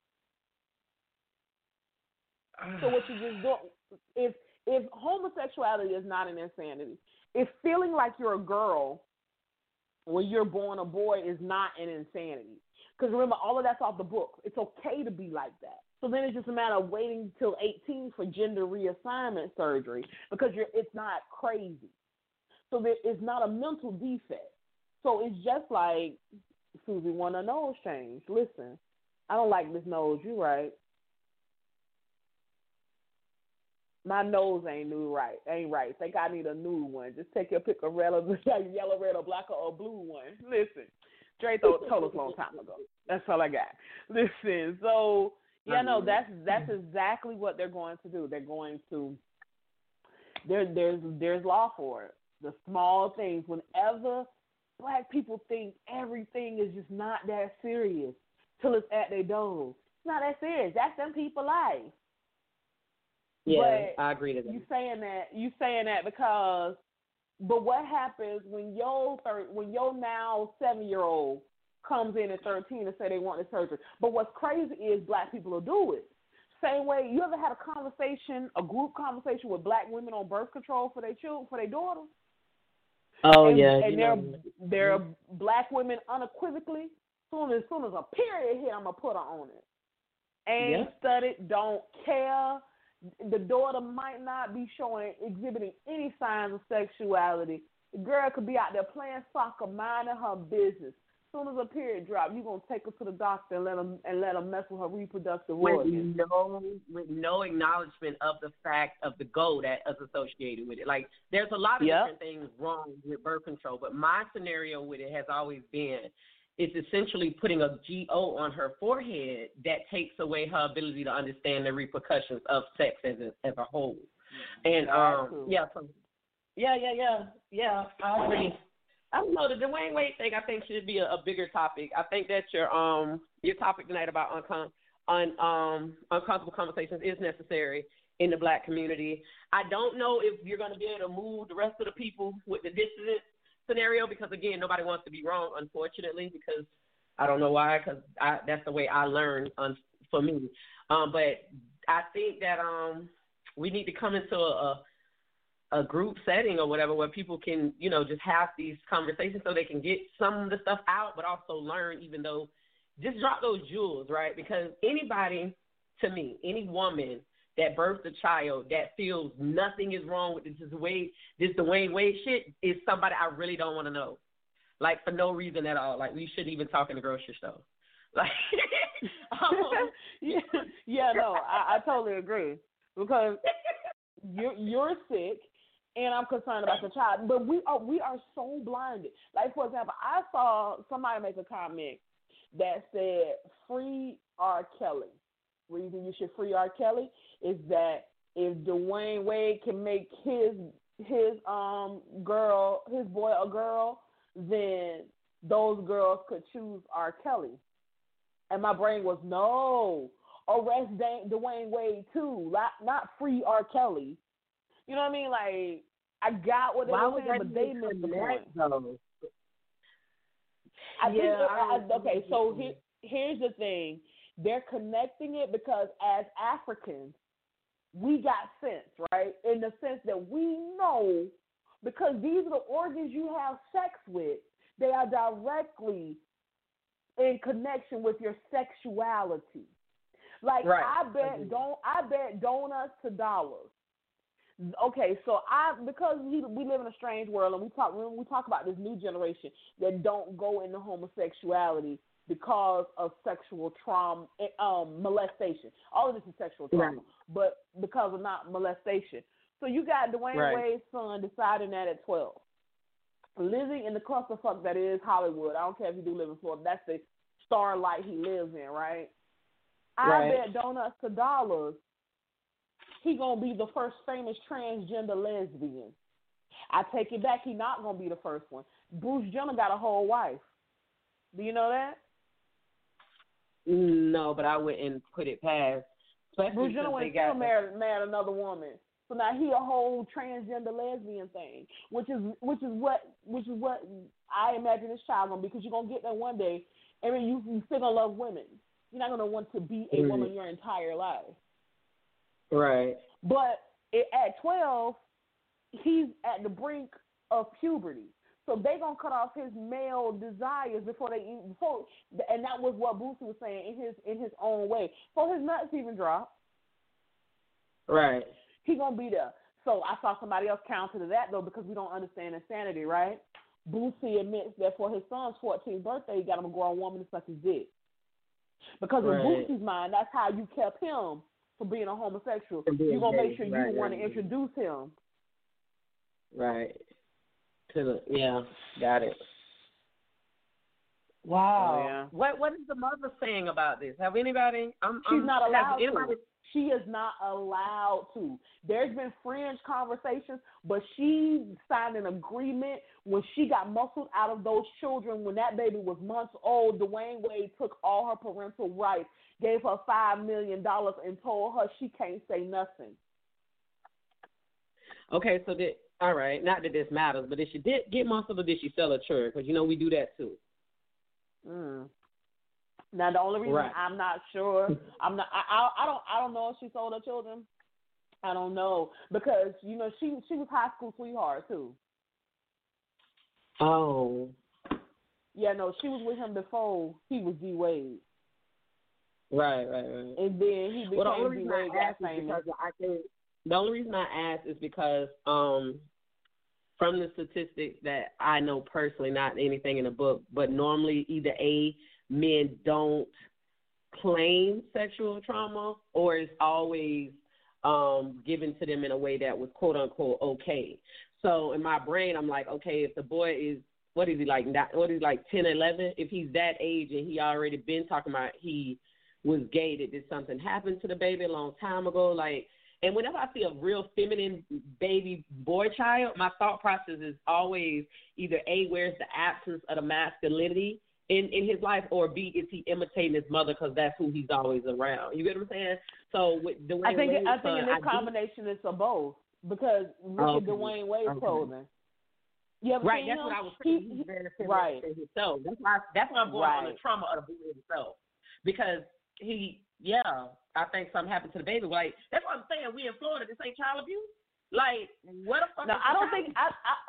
C: So what you just do, if homosexuality is not an insanity, if feeling like you're a girl when you're born a boy is not an insanity, because remember, all of that's off the books. It's okay to be like that. So then it's just a matter of waiting till 18 for gender reassignment surgery because it's not crazy. So it's not a mental defect. So it's just like, Susie, want a nose change. Listen, I don't like this nose. You right. My nose ain't right. Think I need a new one. Just take your pick of red or yellow, red, or black, or blue one. Listen, Dre told us a long time ago. That's all I got. Listen, so yeah, no, that's exactly what they're going to do. They're going to there's law for it. The small things. Whenever Black people think everything is just not that serious till it's at their door. It's not that serious. That's them people's life.
D: Yeah, but I agree to that.
C: You saying that because, but what happens when your now 7-year-old comes in at 13 and say they want the surgery? But what's crazy is Black people will do it. Same way, you ever had a group conversation with Black women on birth control for their children, for their daughters?
D: Oh,
C: and they're Black women unequivocally. Soon as a period hit, I'm gonna put her on it. Ain't studied, don't care. The daughter might not be exhibiting any signs of sexuality. The girl could be out there playing soccer, minding her business. As soon as her period drops, you're gonna take her to the doctor and let them mess with her reproductive organs.
D: With no acknowledgement of the fact of the goal that is associated with it. Like, there's a lot of different things wrong with birth control, but my scenario with it has always been it's essentially putting a GO on her forehead that takes away her ability to understand the repercussions of sex as a whole. And I agree. I don't know, the Dwayne Wade thing I think should be a bigger topic. I think that your topic tonight about uncomfortable conversations is necessary in the Black community. I don't know if you're going to be able to move the rest of the people with the dissident scenario because, again, nobody wants to be wrong, unfortunately, because I don't know why, because that's the way I learned for me. But I think that we need to come into a group setting or whatever where people can, just have these conversations so they can get some of the stuff out, but also learn, even though just drop those jewels, right? Because anybody, to me, any woman that birthed a child that feels nothing is wrong with this Dwayne Wade shit is somebody I really don't want to know. Like, for no reason at all. Like, we shouldn't even talk in the grocery store. Like,
C: I totally agree. Because you're sick, and I'm concerned about the child. But we are so blinded. Like, for example, I saw somebody make a comment that said, free R. Kelly. Reason you should free R. Kelly is that if Dwayne Wade can make his boy a girl, then those girls could choose R. Kelly. And my brain was, no, arrest Dwayne Wade too, not free R. Kelly. You know what I mean? Like, I got what they were saying, but they missed the point. Here's the thing. They're connecting it because as Africans, we got sense, right? In the sense that we know, because these are the organs you have sex with, they are directly in connection with your sexuality. Like, right. I bet donuts to dollars. Okay, so because we live in a strange world, and we talk about this new generation that don't go into homosexuality because of sexual trauma, molestation. All of this is sexual trauma, but because of not molestation. So you got Dwayne Wade's son deciding that at 12. Living in the clusterfuck that is Hollywood. I don't care if you do live in Florida. That's the starlight he lives in, right? I bet donuts to dollars he going to be the first famous transgender lesbian. I take it back. He not going to be the first one. Bruce Jenner got a whole wife. Do you know that?
D: No, but I wouldn't put it past.
C: Bruce Jenner went still married another woman. So now he a whole transgender lesbian thing, which is what I imagine this child gonna be, because you're gonna get there one day, and then you still gonna love women. You're not gonna want to be a woman your entire life.
D: Right.
C: But at 12, he's at the brink of puberty. So they gonna cut off his male desires before and that was what Boosie was saying in his own way. Before his nuts even drop.
D: Right.
C: He gonna be there. So I saw somebody else counter to that though, because we don't understand insanity, right? Boosie admits that for his son's 14th birthday, he got him a grown woman to suck his dick. Because in Boosie's mind, that's how you kept him from being a homosexual. You're gonna make sure you want to introduce him.
D: Right. Got it.
C: Wow.
D: Oh, yeah. What is the mother saying about this? Have anybody?
C: She's not allowed to. She is not allowed to. There's been fringe conversations, but she signed an agreement when she got muscled out of those children. When that baby was months old, Dwayne Wade took all her parental rights, gave her $5 million, and told her she can't say nothing.
D: Okay, so all right, not that this matters, but if she did get muscled, or did she sell a church? Because we do that too.
C: Now the only reason I'm not sure, I don't know if she sold her children. I don't know, because she was high school sweetheart too.
D: Oh.
C: Yeah, no, she was with him before he was D Wade.
D: Right.
C: And then he became D Wade, got famous.
D: The only reason I asked is because from the statistics that I know personally, not anything in the book, but normally either men don't claim sexual trauma, or it's always given to them in a way that was quote unquote okay. So in my brain, I'm like, okay, if the boy is, what is he like 10, 11? If he's that age and he already been talking about he was gay, did something happen to the baby a long time ago? And whenever I see a real feminine baby boy child, my thought process is always either A, where's the absence of the masculinity in his life, or B, is he imitating his mother because that's who he's always around? You get what I'm saying? So with Dwayne
C: I think in this combination it's of both, because look at Dwayne Wade's clothing. You ever seen
D: that's
C: him?
D: What I was saying. He's very feminine in himself. That's why I'm going on the trauma of the boy himself, because I think something happened to the baby. That's what I'm saying. We in Florida. This ain't child abuse. What the fuck?
C: No, I don't think.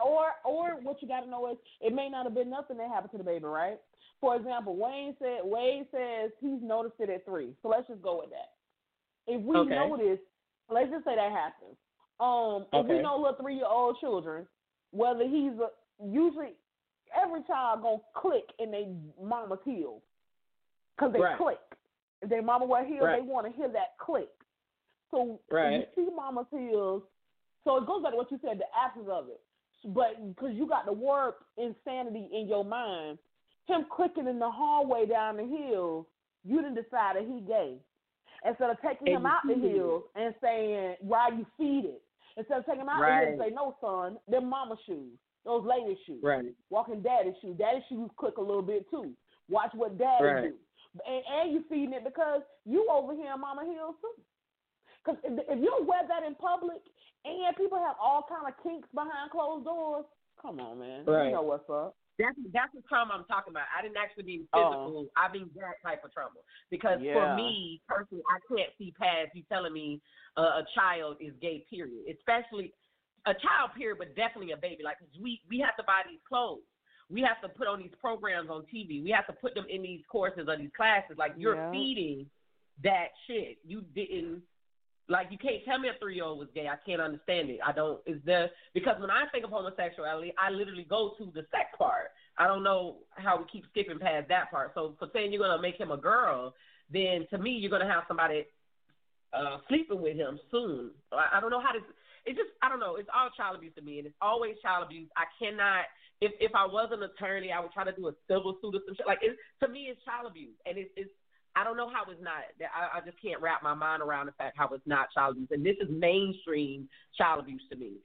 C: Or what you got to know is it may not have been nothing that happened to the baby, right? For example, Wade says he's noticed it at 3. So let's just go with that. If we notice, let's just say that happens. If we know little 3-year-old children, whether usually every child gonna click in their mama's heel, because they click. If their mama wear heels, they want to hear that click. So if you see mama's heels, so it goes back to what you said, the absence of it. But because you got the word insanity in your mind, him clicking in the hallway down the hill, you didn't decide that he gay. Instead of taking him out the hill and saying, why you feed it? Instead of taking him out the hill and say, no, son, they're mama shoes. Those lady shoes. Walking daddy shoes. Daddy shoes click a little bit too. Watch what daddy do. And you feeding it because you over here in mama heels too. Because if you wear that in public and people have all kind of kinks behind closed doors, come on, man. You know what's up.
D: That's the trauma I'm talking about. I didn't actually mean physical. I mean that type of trauma. Because for me, personally, I can't see past you telling me a child is gay, period. Especially a child, period, but definitely a baby. Like, we have to buy these clothes. We have to put on these programs on TV. We have to put them in these courses or these classes. Like, you're feeding that shit. You didn't, you can't tell me a 3-year-old was gay. I can't understand it. Because when I think of homosexuality, I literally go to the sex part. I don't know how we keep skipping past that part. So for saying you're going to make him a girl, then to me, you're going to have somebody sleeping with him soon. I don't know how to, I don't know. It's all child abuse to me, and it's always child abuse. I cannot, if I was an attorney, I would try to do a civil suit or some shit. To me, it's child abuse, and it's I don't know how it's not. I just can't wrap my mind around the fact how it's not child abuse, and this is mainstream child abuse to me.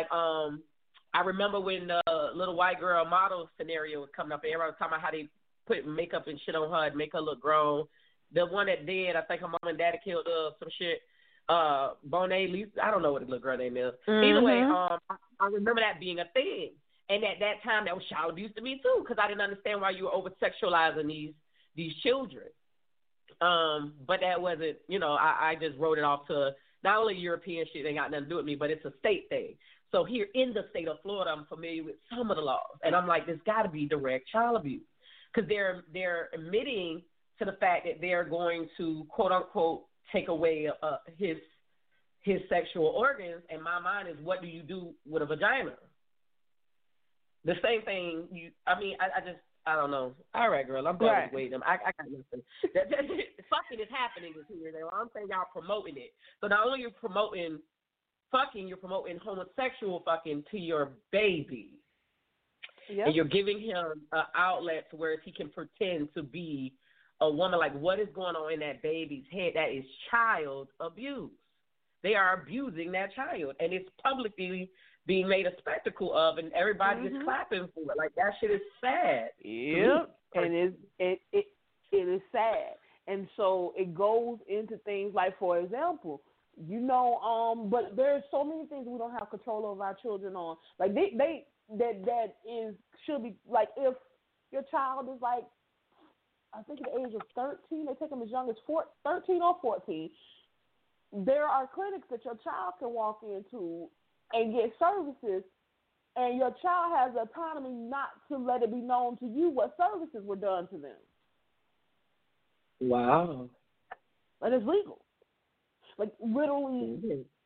D: I remember when the little white girl model scenario was coming up, and everybody was talking about how they put makeup and shit on her and make her look grown. The one that did, I think her mom and daddy killed her, some shit. Bonet Lisa. I don't know what the little girl name is.
C: Mm-hmm.
D: Either way, I remember that being a thing. And at that time, that was child abuse to me too, because I didn't understand why you were over sexualizing these children. But that wasn't, I just wrote it off to not only European shit, ain't got nothing to do with me, but it's a state thing. So here in the state of Florida, I'm familiar with some of the laws, and I'm like, there's got to be direct child abuse, because they're admitting to the fact that they're going to quote unquote take away his sexual organs. And my mind is, what do you do with a vagina? The same thing. I don't know. All right, girl, I'm done with them. I got nothing. Fucking is happening here. I'm saying y'all promoting it. So not only you're promoting fucking, you're promoting homosexual fucking to your baby. Yep. And you're giving him an outlet to where he can pretend to be a woman. Like, what is going on in that baby's head? That is child abuse. They are abusing that child, and it's publicly being made a spectacle of, and everybody is clapping for it. Like, that shit is sad.
C: Yep, and it is sad. And so it goes into things like, for example, but there's so many things we don't have control over our children on. Like, should be, like, if your child is, like, I think at the age of 13, they take them as young as 13 or 14, there are clinics that your child can walk into and get services, and your child has the autonomy not to let it be known to you what services were done to them.
D: Wow.
C: And it's legal. Like, literally,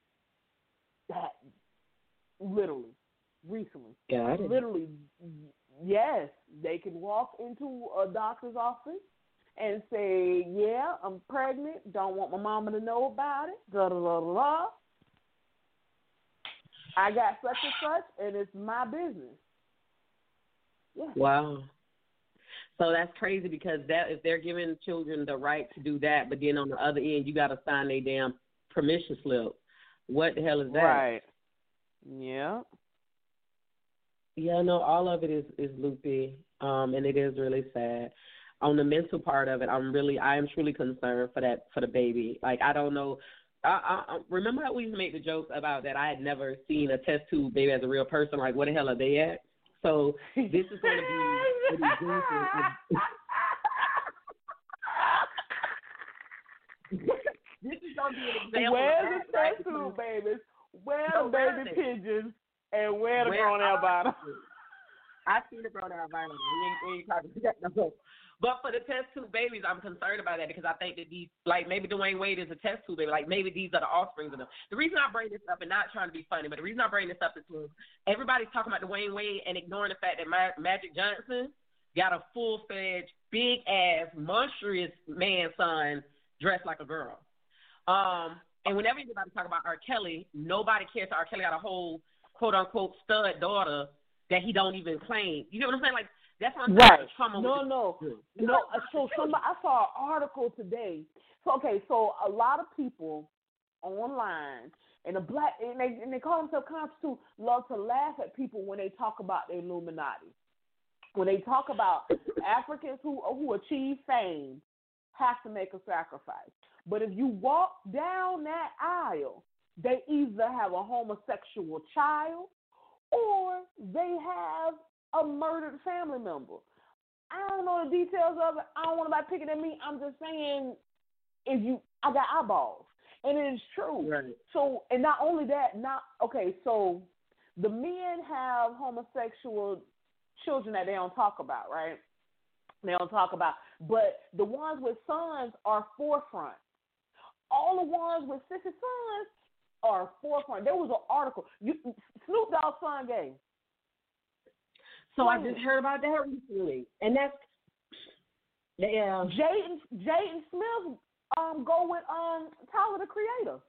C: recently.
D: Got it.
C: Literally, yes, they can walk into a doctor's office and say, yeah, I'm pregnant, don't want my mama to know about it, da-da-da-da-da. I got such and such, and it's my business. Yeah.
D: Wow. So that's crazy, because that if they're giving children the right to do that, but then on the other end, you got to sign their damn permission slip. What the hell is that?
C: Right. Yeah.
D: Yeah, no, all of it is loopy, and it is really sad. On the mental part of it, I am truly concerned for the baby. Like, I don't know. I remember how we used to make the jokes about that I had never seen a test tube baby as a real person. Like, where the hell are they at? So this is going to be an example. This is going to be an example.
C: Where's the test tube babies? Where the baby pigeons? And where the grown albino?
D: I seen the grown albino. We ain't talking about that no. But for the test tube babies, I'm concerned about that, because I think that these, like, maybe Dwayne Wade is a test tube baby. Like, maybe these are the offsprings of them. The reason I bring this up, and not trying to be funny, but the reason I bring this up is everybody's talking about Dwayne Wade and ignoring the fact that Magic Johnson got a full-fledged, big-ass, monstrous man-son dressed like a girl. And whenever anybody talk about R. Kelly, nobody cares. R. Kelly got a whole, quote-unquote, stud daughter that he don't even claim. You know what I'm saying? Like, that's what I'm saying.
C: Right. No. So I saw an article today. So a lot of people online and they call themselves conscious too, love to laugh at people when they talk about the Illuminati. When they talk about Africans who achieve fame have to make a sacrifice. But if you walk down that aisle, they either have a homosexual child or they have a murdered family member. I don't know the details of it. I don't want nobody picking at me. I'm just saying, I got eyeballs, and it is true.
D: Right.
C: So, and not only that, so the men have homosexual children that they don't talk about, right? They don't talk about, but the ones with sons are forefront. All the ones with sissy sons are forefront. There was an article. Snoop Dogg's son gay.
D: So I just heard about that recently, and that's
C: Jaden Smith go with Tyler the Creator.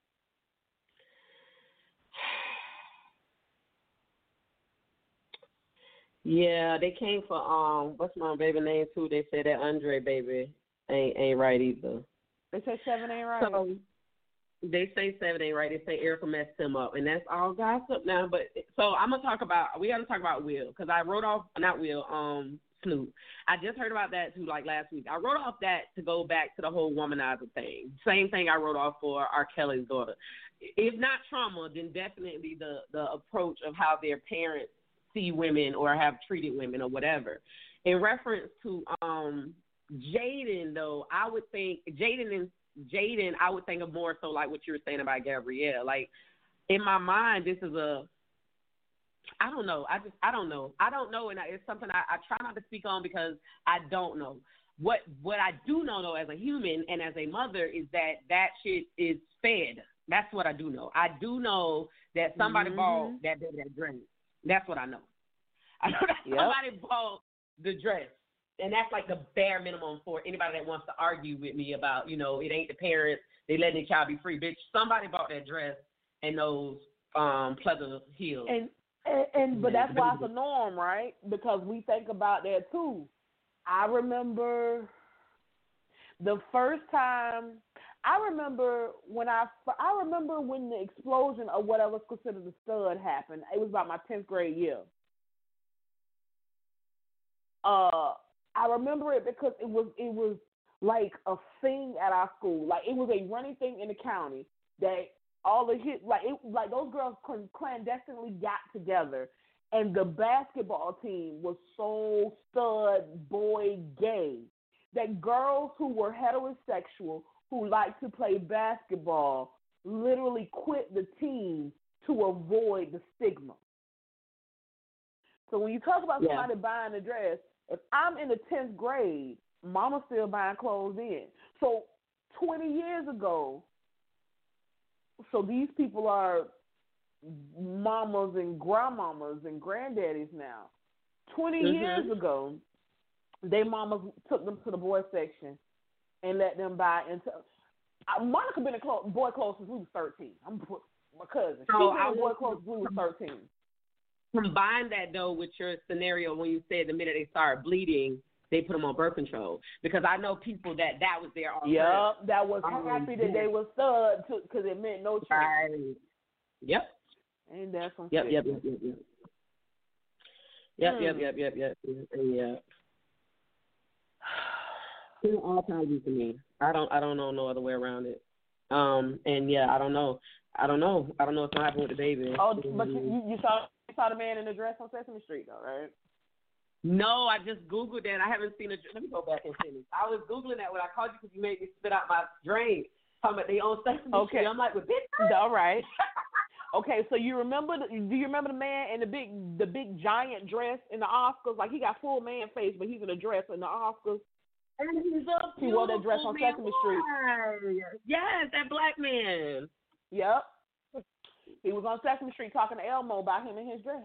D: Yeah, they came for what's my baby name too? They said that Andre baby ain't right either.
C: They say 7 ain't right.
D: So they say 7 ain't right. They say Erica messed him up, and that's all gossip now. But so we got to talk about Will, because I wrote off not Will, Snoop. I just heard about that too, like last week. I wrote off that to go back to the whole womanizer thing. Same thing I wrote off for R. Kelly's daughter. If not trauma, then definitely the approach of how their parents see women or have treated women or whatever. In reference to Jaden, though, I would think Jaden, I would think of more so like what you were saying about Gabrielle. Like, in my mind, this is I don't know. I don't know. I don't know, and it's something I try not to speak on because I don't know. What I do know, though, as a human and as a mother, is that shit is fed. That's what I do know. I do know that somebody bought that dress. That's what I know. I know that somebody bought the dress. And that's like the bare minimum for anybody that wants to argue with me about, it ain't the parents, they letting their child be free. Bitch, somebody bought that dress and those pleather heels.
C: But that's why it's a norm, right? Because we think about that too. I remember the first time. I remember when the explosion of what I was considered a stud happened. It was about my 10th grade year. I remember it because it was like a thing at our school. Like, it was a running thing in the county that all the hit like those girls clandestinely got together, and the basketball team was so stud boy gay that girls who were heterosexual who liked to play basketball literally quit the team to avoid the stigma. So when you talk about somebody buying a dress, if I'm in the 10th grade, mama's still buying clothes in. So 20 years ago, so these people are mamas and grandmamas and granddaddies now. 20 years ago, their mamas took them to the boy section and let them buy into. Monica been in boy clothes since we was 13. I'm my cousin. She been in boy clothes since we was 13.
D: Combine that, though, with your scenario when you said the minute they started bleeding, they put them on birth control. Because I know people that was their alternative.
C: Yep, that was happy that they were stud because it meant no change.
D: Right. Yep.
C: Ain't that some
D: Yep.
C: shit?
D: All kinds to me. I don't know no other way around it. And yeah, I don't know. I don't know what's gonna happen with the baby.
C: Oh, but you saw the man in the dress on Sesame Street, though, right?
D: No, I just Googled that. I haven't seen it. Let me go back and finish. I was Googling that when I called you because you made me spit out my drink. Talking about they own Sesame Street. I'm like, well, bitch.
C: All right. Okay, so do you remember the man in the big giant dress in the Oscars? Like, he got full man face, but he's in a dress in the Oscars.
D: And he
C: wore that dress on Sesame Street.
D: Yes, that black man.
C: Yep. He was on Sesame Street talking to Elmo about him in his dress.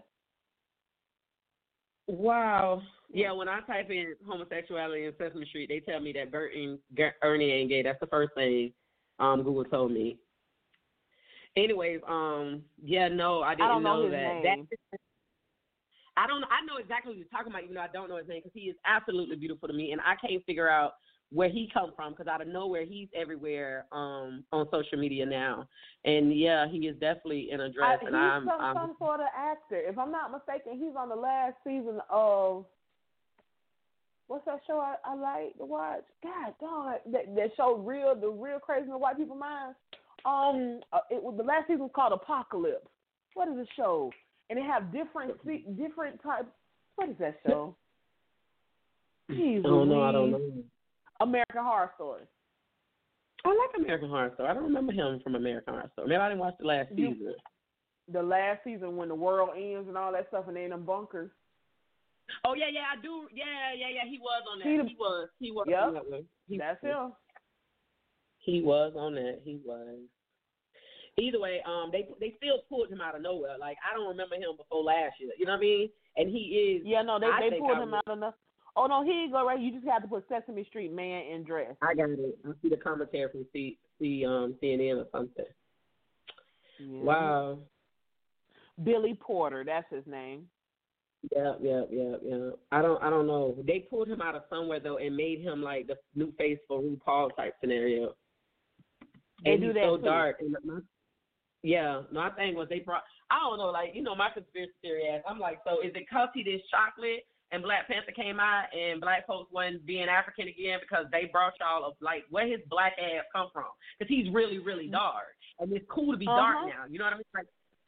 D: Wow. Yeah, when I type in homosexuality in Sesame Street, they tell me that Ernie ain't gay. That's the first thing Google told me. Anyways, yeah, no, I didn't know that.
C: Name.
D: I know exactly what you're talking about, even though I don't know his name, because he is absolutely beautiful to me, and I can't figure out where he come from, because out of nowhere, he's everywhere on social media now. And, yeah, he is definitely in a dress.
C: He's
D: and I'm
C: some sort of actor. If I'm not mistaken, he's on the last season of, what's that show I like to watch? God, dog, that show the real crazy in the white people minds. The last season was called Apocalypse. What is the show? And they have different types. What is that show? Jeez,
D: I don't know.
C: American Horror Story.
D: I like American Horror Story. I don't remember him from American Horror Story. Maybe I didn't watch the last season.
C: The last season when the world ends and all that stuff, and they in them bunkers.
D: Oh yeah, I do. Yeah. He was on that. He was.
C: Yep.
D: On that one.
C: That's him.
D: He was on that. He was. Either way, they still pulled him out of nowhere. Like, I don't remember him before last year. You know what I mean? And he is.
C: Yeah, no, they pulled him out of the. Oh no, here you go. Right, you just have to put Sesame Street man in dress.
D: I got it. I see the commentary from CNN or something.
C: Yeah.
D: Wow.
C: Billy Porter, that's his name.
D: Yeah. I don't know. They pulled him out of somewhere though and made him like the new face for RuPaul type scenario.
C: They do
D: he's
C: that
D: so
C: too.
D: dark. Yeah, my thing was they brought. I don't know, like, my conspiracy theory ass. I'm like, so is it 'cause he did chocolate? and Black Panther came out and black folks wasn't being African again because they brought y'all up, like, where his black ass come from? Because he's really, really dark. And it's cool to be dark now. You know what I mean? Like,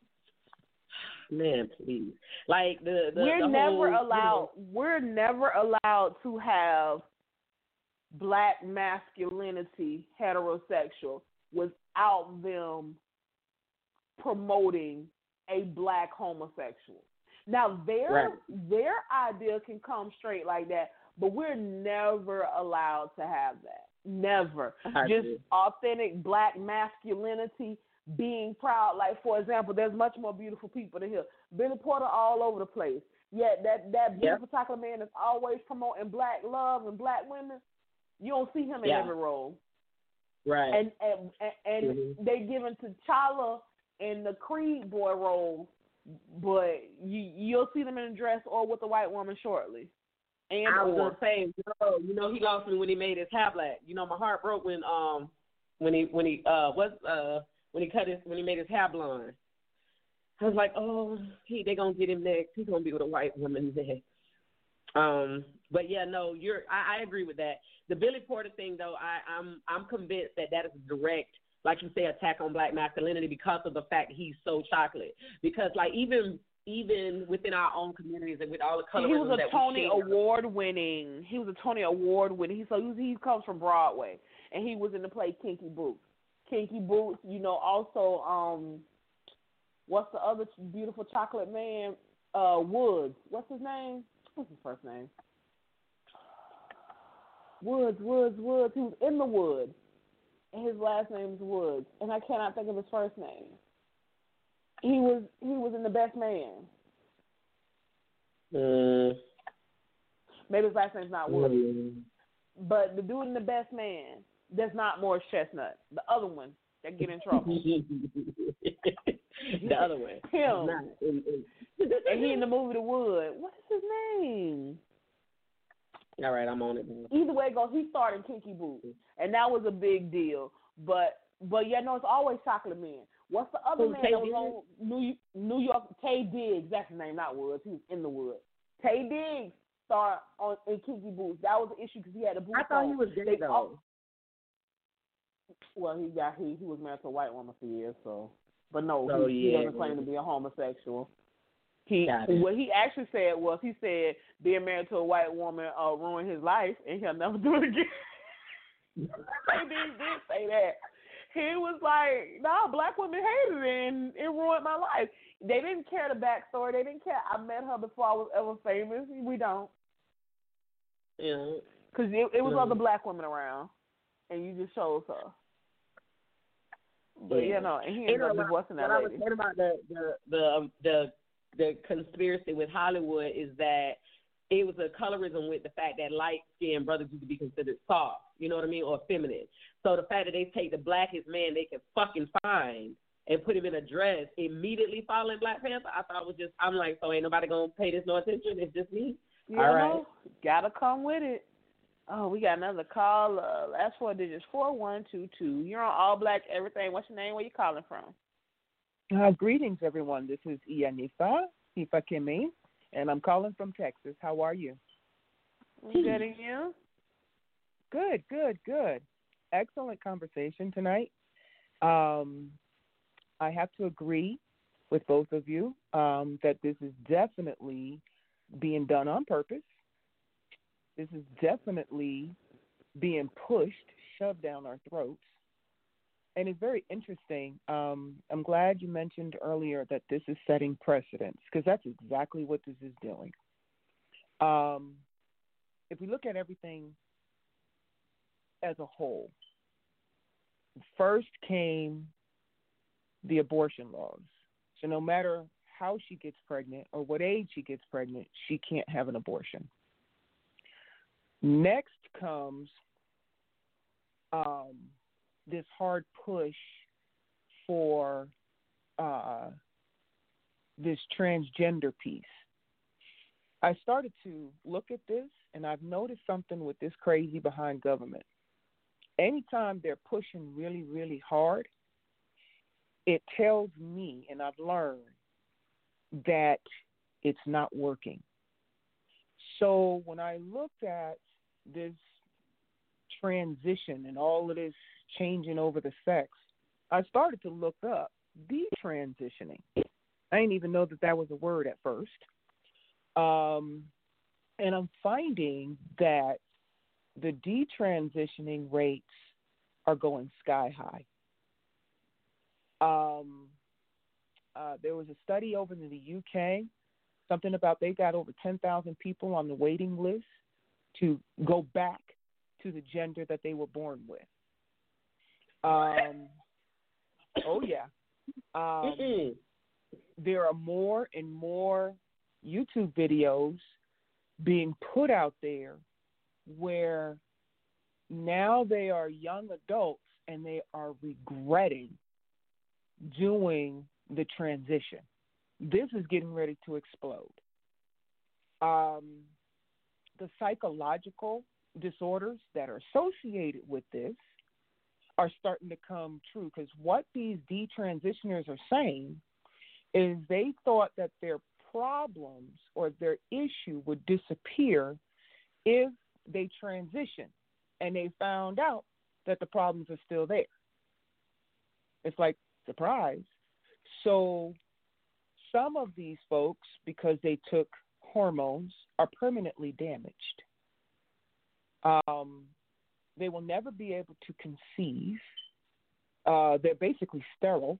D: man, please. Like,
C: we're never allowed to have black masculinity, heterosexual, without them promoting a black homosexual. Now, their idea can come straight like that, but we're never allowed to have that. Never. Just authentic black masculinity, being proud. Like, for example, there's much more beautiful people than here. Billy Porter all over the place. Yet that beautiful chocolate man is always promoting black love and black women. You don't see him in every role.
D: Right.
C: And they give him T'Challa in the Creed boy role, but you'll see them in a dress or with a white woman shortly. And
D: I was gonna say, you know, he lost me when he made his hair black. You know, my heart broke when he made his hair blonde. I was like, oh, they gonna get him next. He's gonna be with a white woman next. But yeah, no, I agree with that. The Billy Porter thing, though, I'm convinced that is a direct, like you say, attack on black masculinity because of the fact he's so chocolate. Because, like, even within our own communities and with all the colorism
C: he was a
D: that
C: Tony Award winning. He comes from Broadway, and he was in the play Kinky Boots. Kinky Boots, you know, also what's the other beautiful chocolate man? Woods. What's his name? What's his first name? Woods. He was in The Wood, and his last name is Woods, and I cannot think of his first name. He was in The Best Man. Maybe his last name's not Woods, but the dude in The Best Man, that's not Morris Chestnut. The other one that get in trouble.
D: The other one.
C: Him. And he in the movie The Wood. What is his name?
D: All right, I'm on it.
C: Either way it goes, he started Kinky Boots, and that was a big deal. But yeah, no, it's always chocolate men. What's the other man that was on New York? Tay Diggs. That's his name, not Woods. He was in The Wood. Tay Diggs started in Kinky Boots. That was the issue because he had a boots.
D: I thought he was gay though.
C: Well, he was married to a white woman for years, so. But no, he doesn't claim to be a homosexual. What he actually said was, he said being married to a white woman ruined his life, and he'll never do it again. He did say that. He was like, "No, black women hated it, and it ruined my life." They didn't care the backstory. They didn't care. I met her before I was ever famous. We don't.
D: Yeah.
C: Because it was other black women around, and you just chose her. But you know, and he ended up divorcing that lady.
D: What I was saying about the conspiracy with Hollywood is that it was a colorism with the fact that light-skinned brothers used to be considered soft, you know what I mean, or feminine. So the fact that they take the blackest man they can fucking find and put him in a dress immediately following Black Panther, I thought was just, I'm like, so ain't nobody going to pay this no attention? It's just me?
C: All right. Gotta come with it. Oh, we got another call. Last 4 digits, 4122. You're on All Black Everything. What's your name? Where you calling from?
E: Greetings, everyone. This is Ifa Kemi, and I'm calling from Texas. How are you?
C: Good, and you?
E: Good. Excellent conversation tonight. I have to agree with both of you that this is definitely being done on purpose. This is definitely being pushed, shoved down our throats. And it's very interesting. I'm glad you mentioned earlier that this is setting precedents, because that's exactly what this is doing. If we look at everything as a whole, first came the abortion laws. So no matter how she gets pregnant or what age she gets pregnant, she can't have an abortion. Next comes this hard push for this transgender piece. I started to look at this, and I've noticed something with this crazy behind government. Anytime they're pushing really, really hard, it tells me, and I've learned, that it's not working. So when I looked at this transition and all of this changing over the sex, I started to look up detransitioning. I didn't even know that that was a word at first. And I'm finding that the detransitioning rates are going sky high. There was a study over in the UK, something about they got over 10,000 people on the waiting list to go back to the gender that they were born with. Oh, yeah. There are more and more YouTube videos being put out there where now they are young adults and they are regretting doing the transition. This is getting ready to explode. The psychological disorders that are associated with this are starting to come true, because what these detransitioners are saying is they thought that their problems or their issue would disappear if they transition, and they found out that the problems are still there. It's like, surprise. So some of these folks, because they took hormones, are permanently damaged. They will never be able to conceive. They're basically sterile.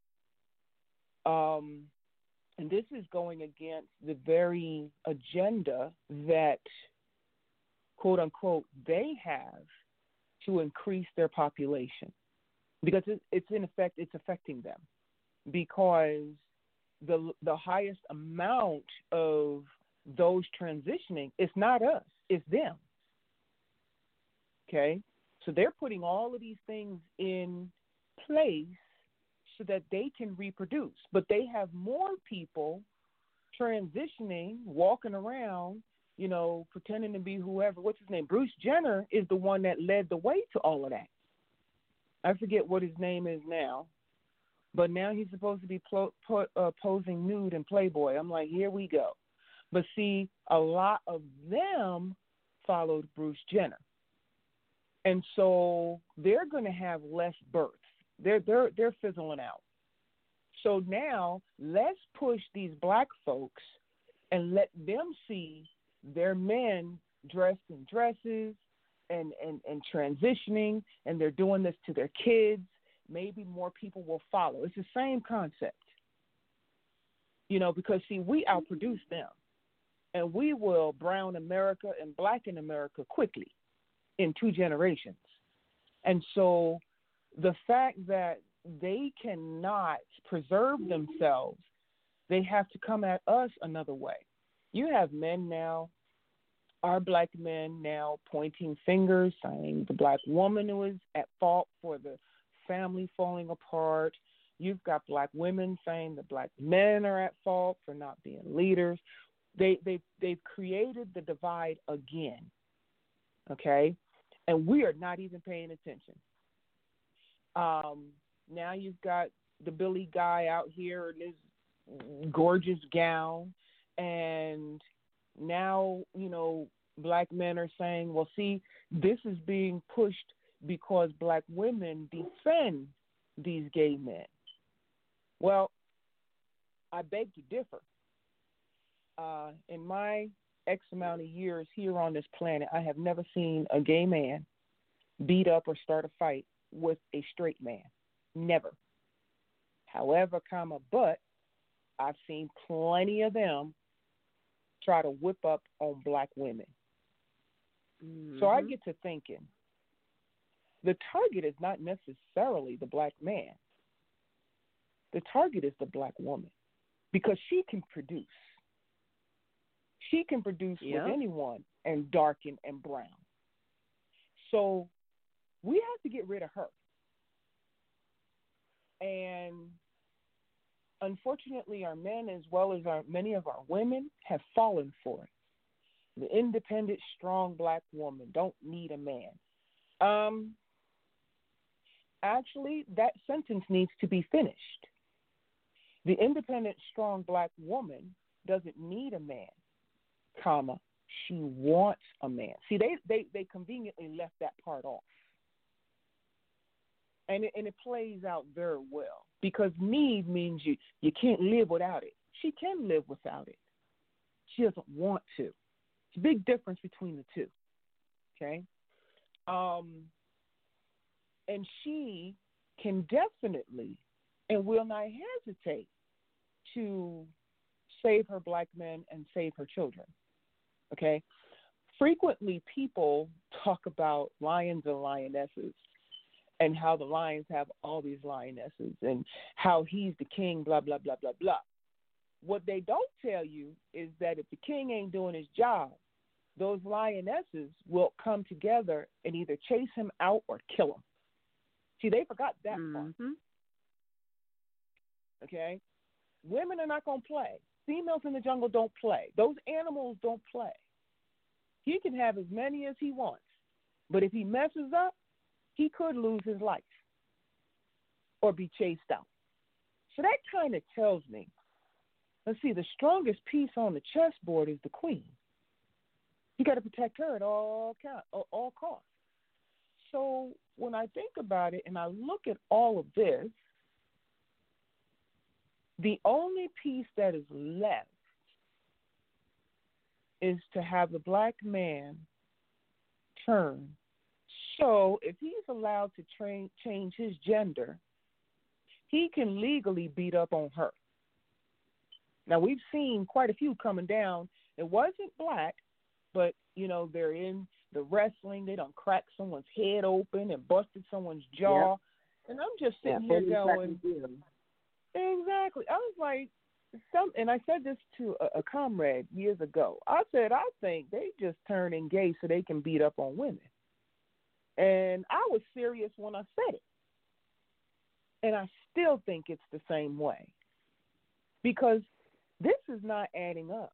E: And this is going against the very agenda that, quote unquote, they have to increase their population. Because it's in effect, it's affecting them. Because the highest amount of those transitioning, it's not us, it's them. Okay? So they're putting all of these things in place so that they can reproduce. But they have more people transitioning, walking around, you know, pretending to be whoever. What's his name? Bruce Jenner is the one that led the way to all of that. I forget what his name is now. But now he's supposed to be posing nude in Playboy. I'm like, here we go. But see, a lot of them followed Bruce Jenner. And so they're going to have less births. They're fizzling out. So now let's push these black folks and let them see their men dressed in dresses and transitioning, and they're doing this to their kids. Maybe more people will follow. It's the same concept. You know, because, see, we outproduce them. And we will brown America and blacken America quickly in 2 generations. And so the fact that they cannot preserve themselves, they have to come at us another way. You have men now, our black men now pointing fingers, saying the black woman was at fault for the family falling apart. You've got black women saying the black men are at fault for not being leaders. They've created the divide again, okay? And we are not even paying attention. Now you've got the Billy guy out here in his gorgeous gown, and now, you know, black men are saying, well, see, this is being pushed because black women defend these gay men. Well, I beg to differ. In my X amount of years here on this planet, I have never seen a gay man beat up or start a fight with a straight man. Never. However, but I've seen plenty of them try to whip up on black women. Mm-hmm. So I get to thinking, the target is not necessarily the black man. The target is the black woman, because she can produce. She can produce with anyone, and darken and brown. So we have to get rid of her. And unfortunately, our men, as well as many of our women, have fallen for it. The independent, strong black woman don't need a man. Actually, that sentence needs to be finished. The independent, strong black woman doesn't need a man, comma, She wants a man. See, they conveniently left that part off. And it plays out very well because need means you can't live without it. She can live without it. She doesn't want to. It's a big difference between the two. Okay? And she can definitely and will not hesitate to save her black men and save her children. Okay? Frequently, people talk about lions and lionesses and how the lions have all these lionesses and how he's the king, blah, blah, blah, blah, blah. What they don't tell you is that if the king ain't doing his job, those lionesses will come together and either chase him out or kill him. See, they forgot that part. Okay? Women are not going to play. Females in the jungle don't play. Those animals don't play. He can have as many as he wants, but if he messes up, he could lose his life or be chased out. So that kind of tells me, let's see, the strongest piece on the chessboard is the queen. You got to protect her at all costs. So when I think about it and I look at all of this, the only piece that is left is to have the black man turn. So if he's allowed to change his gender, he can legally beat up on her. Now, we've seen quite a few coming down. It wasn't black, but, they're in the wrestling. They done cracked someone's head open and busted someone's jaw. Yep. And I'm just sitting here going, exactly. I was like, and I said this to a comrade years ago. I said, I think they just turning gay so they can beat up on women. And I was serious when I said it. And I still think it's the same way. Because this is not adding up.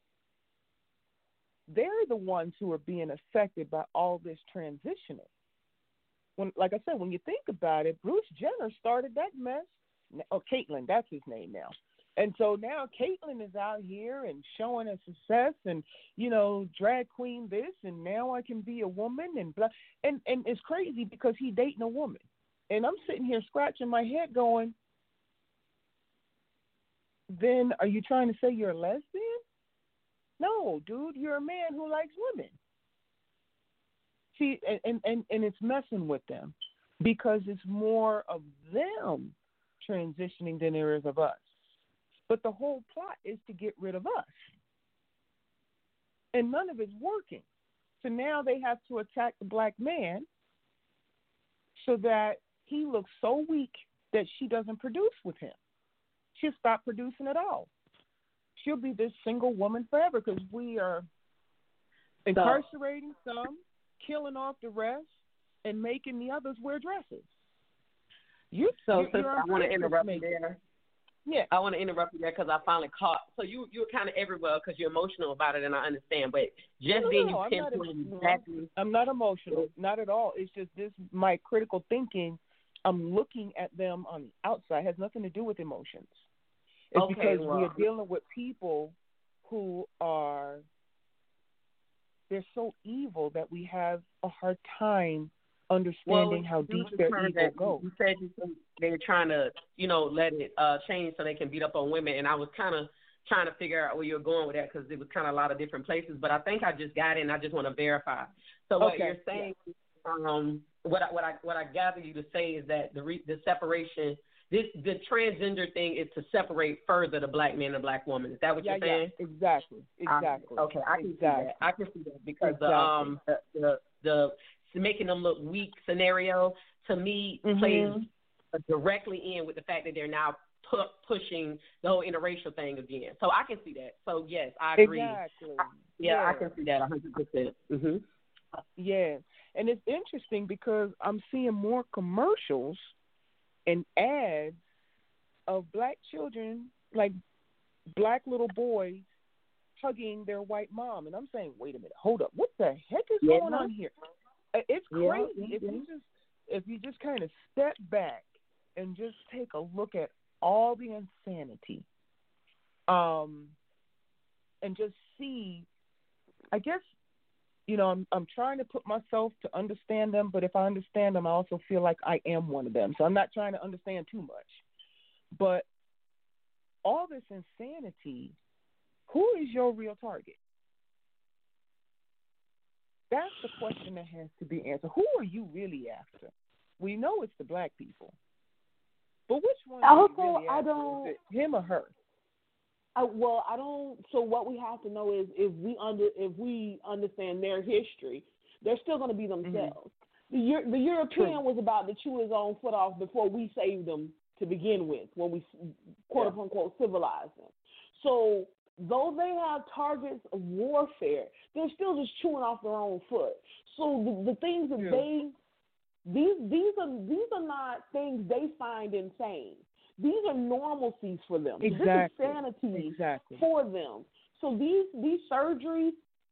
E: They're the ones who are being affected by all this transitioning. Like I said, when you think about it, Bruce Jenner started that mess. Oh, Caitlyn, that's his name now. And so now Caitlyn is out here and showing a success and, drag queen this, and now I can be a woman and blah. And it's crazy because he's dating a woman. And I'm sitting here scratching my head going, then are you trying to say you're a lesbian? No, dude, you're a man who likes women. See, and it's messing with them because it's more of them transitioning than there is of us. But the whole plot is to get rid of us. And none of it's working. So now they have to attack the black man so that he looks so weak that she doesn't produce with him. She'll stop producing at all. She'll be this single woman forever because we are incarcerating some, killing off the rest, and making the others wear dresses.
D: I want to interrupt you there. Yeah, I want to interrupt you there because I finally caught. So you're kind of everywhere because you're emotional about it, and I understand. But
E: I'm not emotional, not at all. It's just this my critical thinking. I'm looking at them on the outside. It has nothing to do with emotions. It's because we are dealing with people who they're so evil that we have a hard time understanding how deep their evil goes.
D: You said they're trying to, let it change so they can beat up on women, and I was kind of trying to figure out where you're going with that because it was kind of a lot of different places. But I think I just got it, and I just want to verify. So what you're saying, what I gather you to say is that the separation. The transgender thing is to separate further the black man and black woman. Is that what you're saying?
E: Yeah, exactly.
D: Okay, I can see that. I can see that because the making them look weak scenario to me plays directly in with the fact that they're now pushing the whole interracial thing again. So I can see that. So yes, I agree.
E: Exactly.
D: I can see that 100%. Mm-hmm.
E: Yeah, and it's interesting because I'm seeing more commercials and ads of black children, like black little boys, hugging their white mom. And I'm saying, wait a minute, hold up. What the heck is going on here? It's crazy. If you just kind of step back and just take a look at all the insanity, and just see I guess, I'm trying to put myself to understand them, but if I understand them, I also feel like I am one of them. So I'm not trying to understand too much. But all this insanity, who is your real target? That's the question that has to be answered. Who are you really after? We know it's the black people. But which one are you really after? Is it him or her?
C: I don't. So what we have to know is if we understand their history, they're still going to be themselves. Mm-hmm. The European was about to chew his own foot off before we saved them to begin with, when we quote unquote civilized them. So though they have targets of warfare, they're still just chewing off their own foot. So the things that these are not things they find insane. These are normalcies for them.
E: Exactly.
C: This is sanity for them. So these surgeries,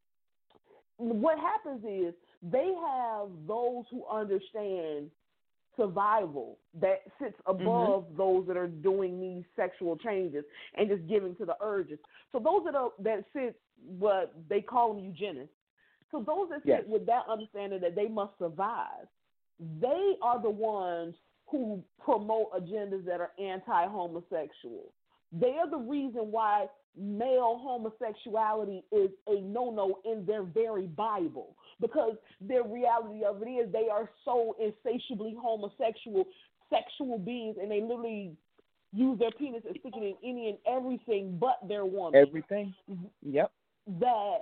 C: what happens is they have those who understand survival that sits above those that are doing these sexual changes and just giving to the urges. So those that sit, what they call them eugenics. So those that sit with that understanding that they must survive, they are the ones who promote agendas that are anti-homosexual. They are the reason why male homosexuality is a no-no in their very Bible, because their reality of it is they are so insatiably homosexual, sexual beings, and they literally use their penis and stick it in any and everything but their woman.
E: Everything. Yep.
C: That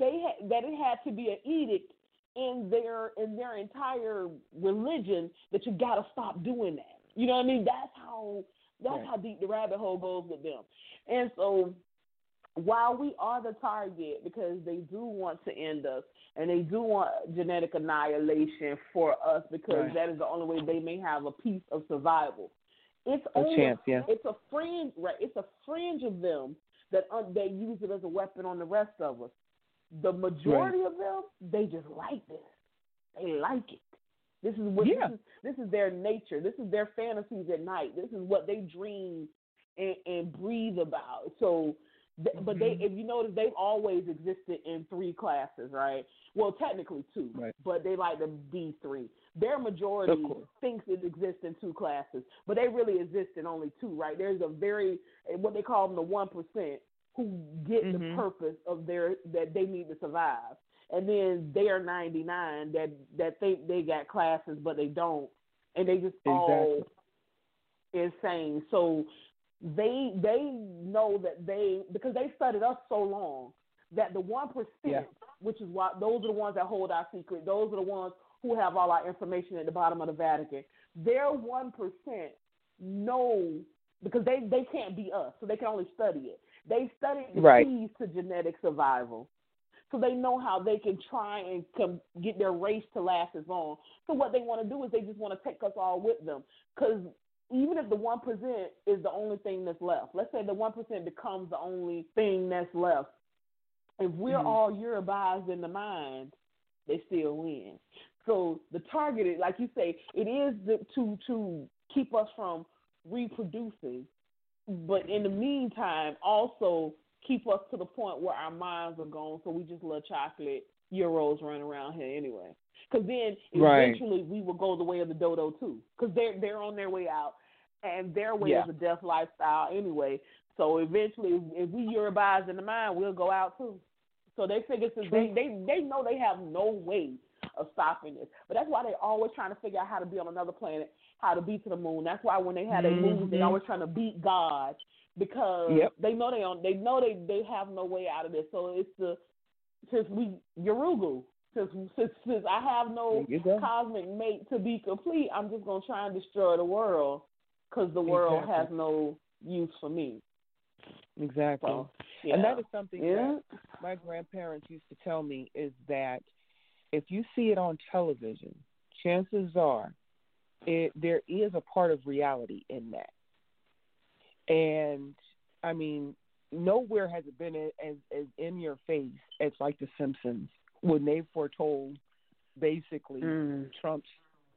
C: it had to be an edict in their entire religion that you got to stop doing that. You know what I mean? That's how deep the rabbit hole goes with them. And so while we are the target, because they do want to end us and they do want genetic annihilation for us, because that is the only way they may have a piece of survival. It's It's a fringe, right? It's a fringe of them that use it as a weapon on the rest of us. The majority of them, they just like this. They like it. This is what this is their nature. This is their fantasies at night. This is what they dream and breathe about. So, but if you notice, they've always existed in 3 classes, right? Well, technically 2, but they like to be 3. Their majority thinks it exists in 2 classes, but they really exist in only 2, right? There's what they call them the 1%, who get the purpose of that they need to survive. And then they are 99 that think they got classes, but they don't. And they just all insane. So they know that because they studied us so long, that the 1%, which is why those are the ones that hold our secret, those are the ones who have all our information at the bottom of the Vatican. Their 1% know, because they can't be us, so they can only study it. They studied the keys to genetic survival. So they know how they can try and get their race to last as long. So what they want to do is they just want to take us all with them. Because even if the 1% is the only thing that's left, let's say the 1% becomes the only thing that's left, if we're all Eurobized in the mind, they still win. So the target, like you say, it is to keep us from reproducing. But in the meantime, also keep us to the point where our minds are gone, so we just let chocolate Euros run around here anyway. Because then eventually we will go the way of the dodo too, because they're on their way out, and their way is a death lifestyle anyway. So eventually, if we Eurobize in the mind, we'll go out too. So they figure since they know they have no way of stopping this, but that's why they're always trying to figure out how to be on another planet, how to be to the moon. That's why when they have their movies, they're always trying to beat God, because they know they have no way out of this. So it's since I have no cosmic mate to be complete, I'm just gonna try and destroy the world, because the world has no use for me.
E: Exactly.
C: So,
E: and that is something that my grandparents used to tell me, is that if you see it on television, chances are there is a part of reality in that. And, I mean, nowhere has it been as in your face as like The Simpsons, when they foretold basically Trump's,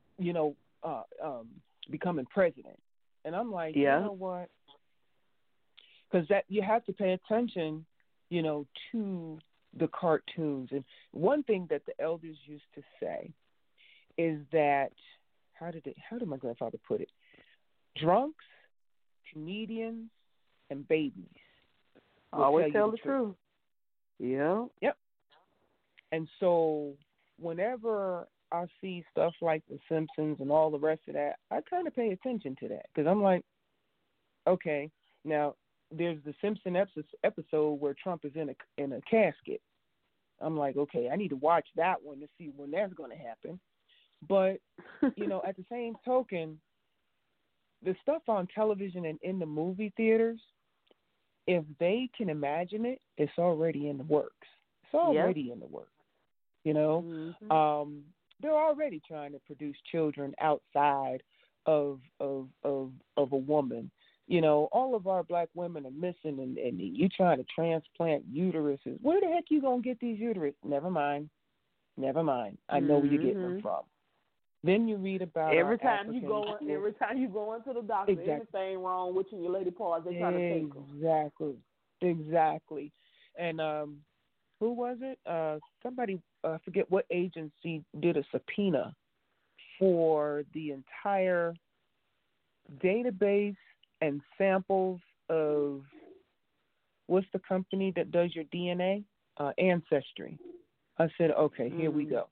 E: becoming president. And I'm like, you know what? Because that you have to pay attention, to the cartoons. And one thing that the elders used to say is that how did my grandfather put it? Drunks, comedians, and babies
C: always tell the truth. Yeah.
E: Yep. And so whenever I see stuff like The Simpsons and all the rest of that, I kind of pay attention to that because I'm like, okay, now there's the Simpson episode where Trump is in a casket. I'm like, okay, I need to watch that one to see when that's going to happen. But, at the same token, the stuff on television and in the movie theaters, if they can imagine it, it's already in the works. It's already in the works.
C: Mm-hmm.
E: They're already trying to produce children outside of a woman. All of our black women are missing, and you trying to transplant uteruses. Where the heck you gonna get these uterus? Never mind. I know where you're getting them from. Then you read about
C: every time you go into the doctor,
E: exactly.
C: anything wrong with your lady parts, they trying to take them.
E: Exactly. And who was it? Somebody, I forget what agency did a subpoena for the entire database and samples of what's the company that does your DNA? Ancestry. I said, okay, here we go.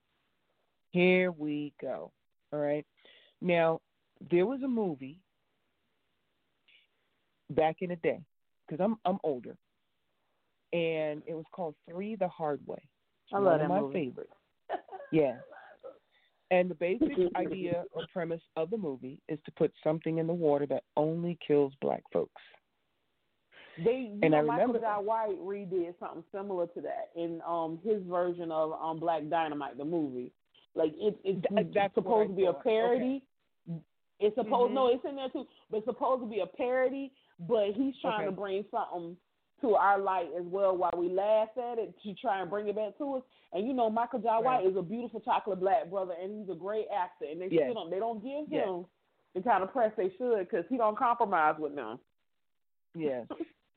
E: All right. Now, there was a movie back in the day, because I'm older, and it was called Three the Hard Way.
C: I love that
E: movie. One
C: of
E: my favorites. Yeah. And the basic idea or premise of the movie is to put something in the water that only kills black folks.
C: Michael Jai White redid something similar to that in his version of Black Dynamite, the movie. Like it's supposed to be a parody. Okay. It's supposed it's in there too, but it's supposed to be a parody. But he's trying to bring something to our light as well while we laugh at it to try and bring it back to us. And Michael Jai White is a beautiful chocolate black brother, and he's a great actor. And they don't give him the kind of press they should because he don't compromise with them.
E: Yes.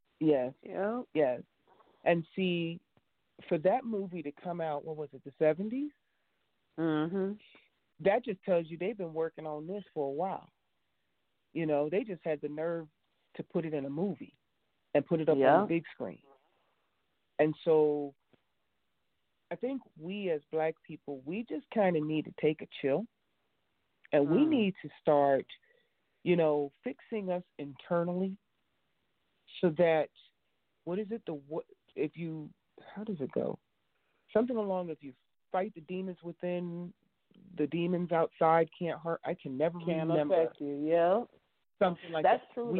E: And see, for that movie to come out, what was it, the 70s?
C: Mm-hmm.
E: That just tells you they've been working on this for a while. They just had the nerve to put it in a movie and put it up on the big screen. And so I think we as black people, we just kind of need to take a chill. And we need to start, fixing us internally so that, how does it go? Something along, if you fight the demons within, the demons outside can't remember.
C: Affect you, yeah.
E: Something like
C: That's
E: that.
C: True,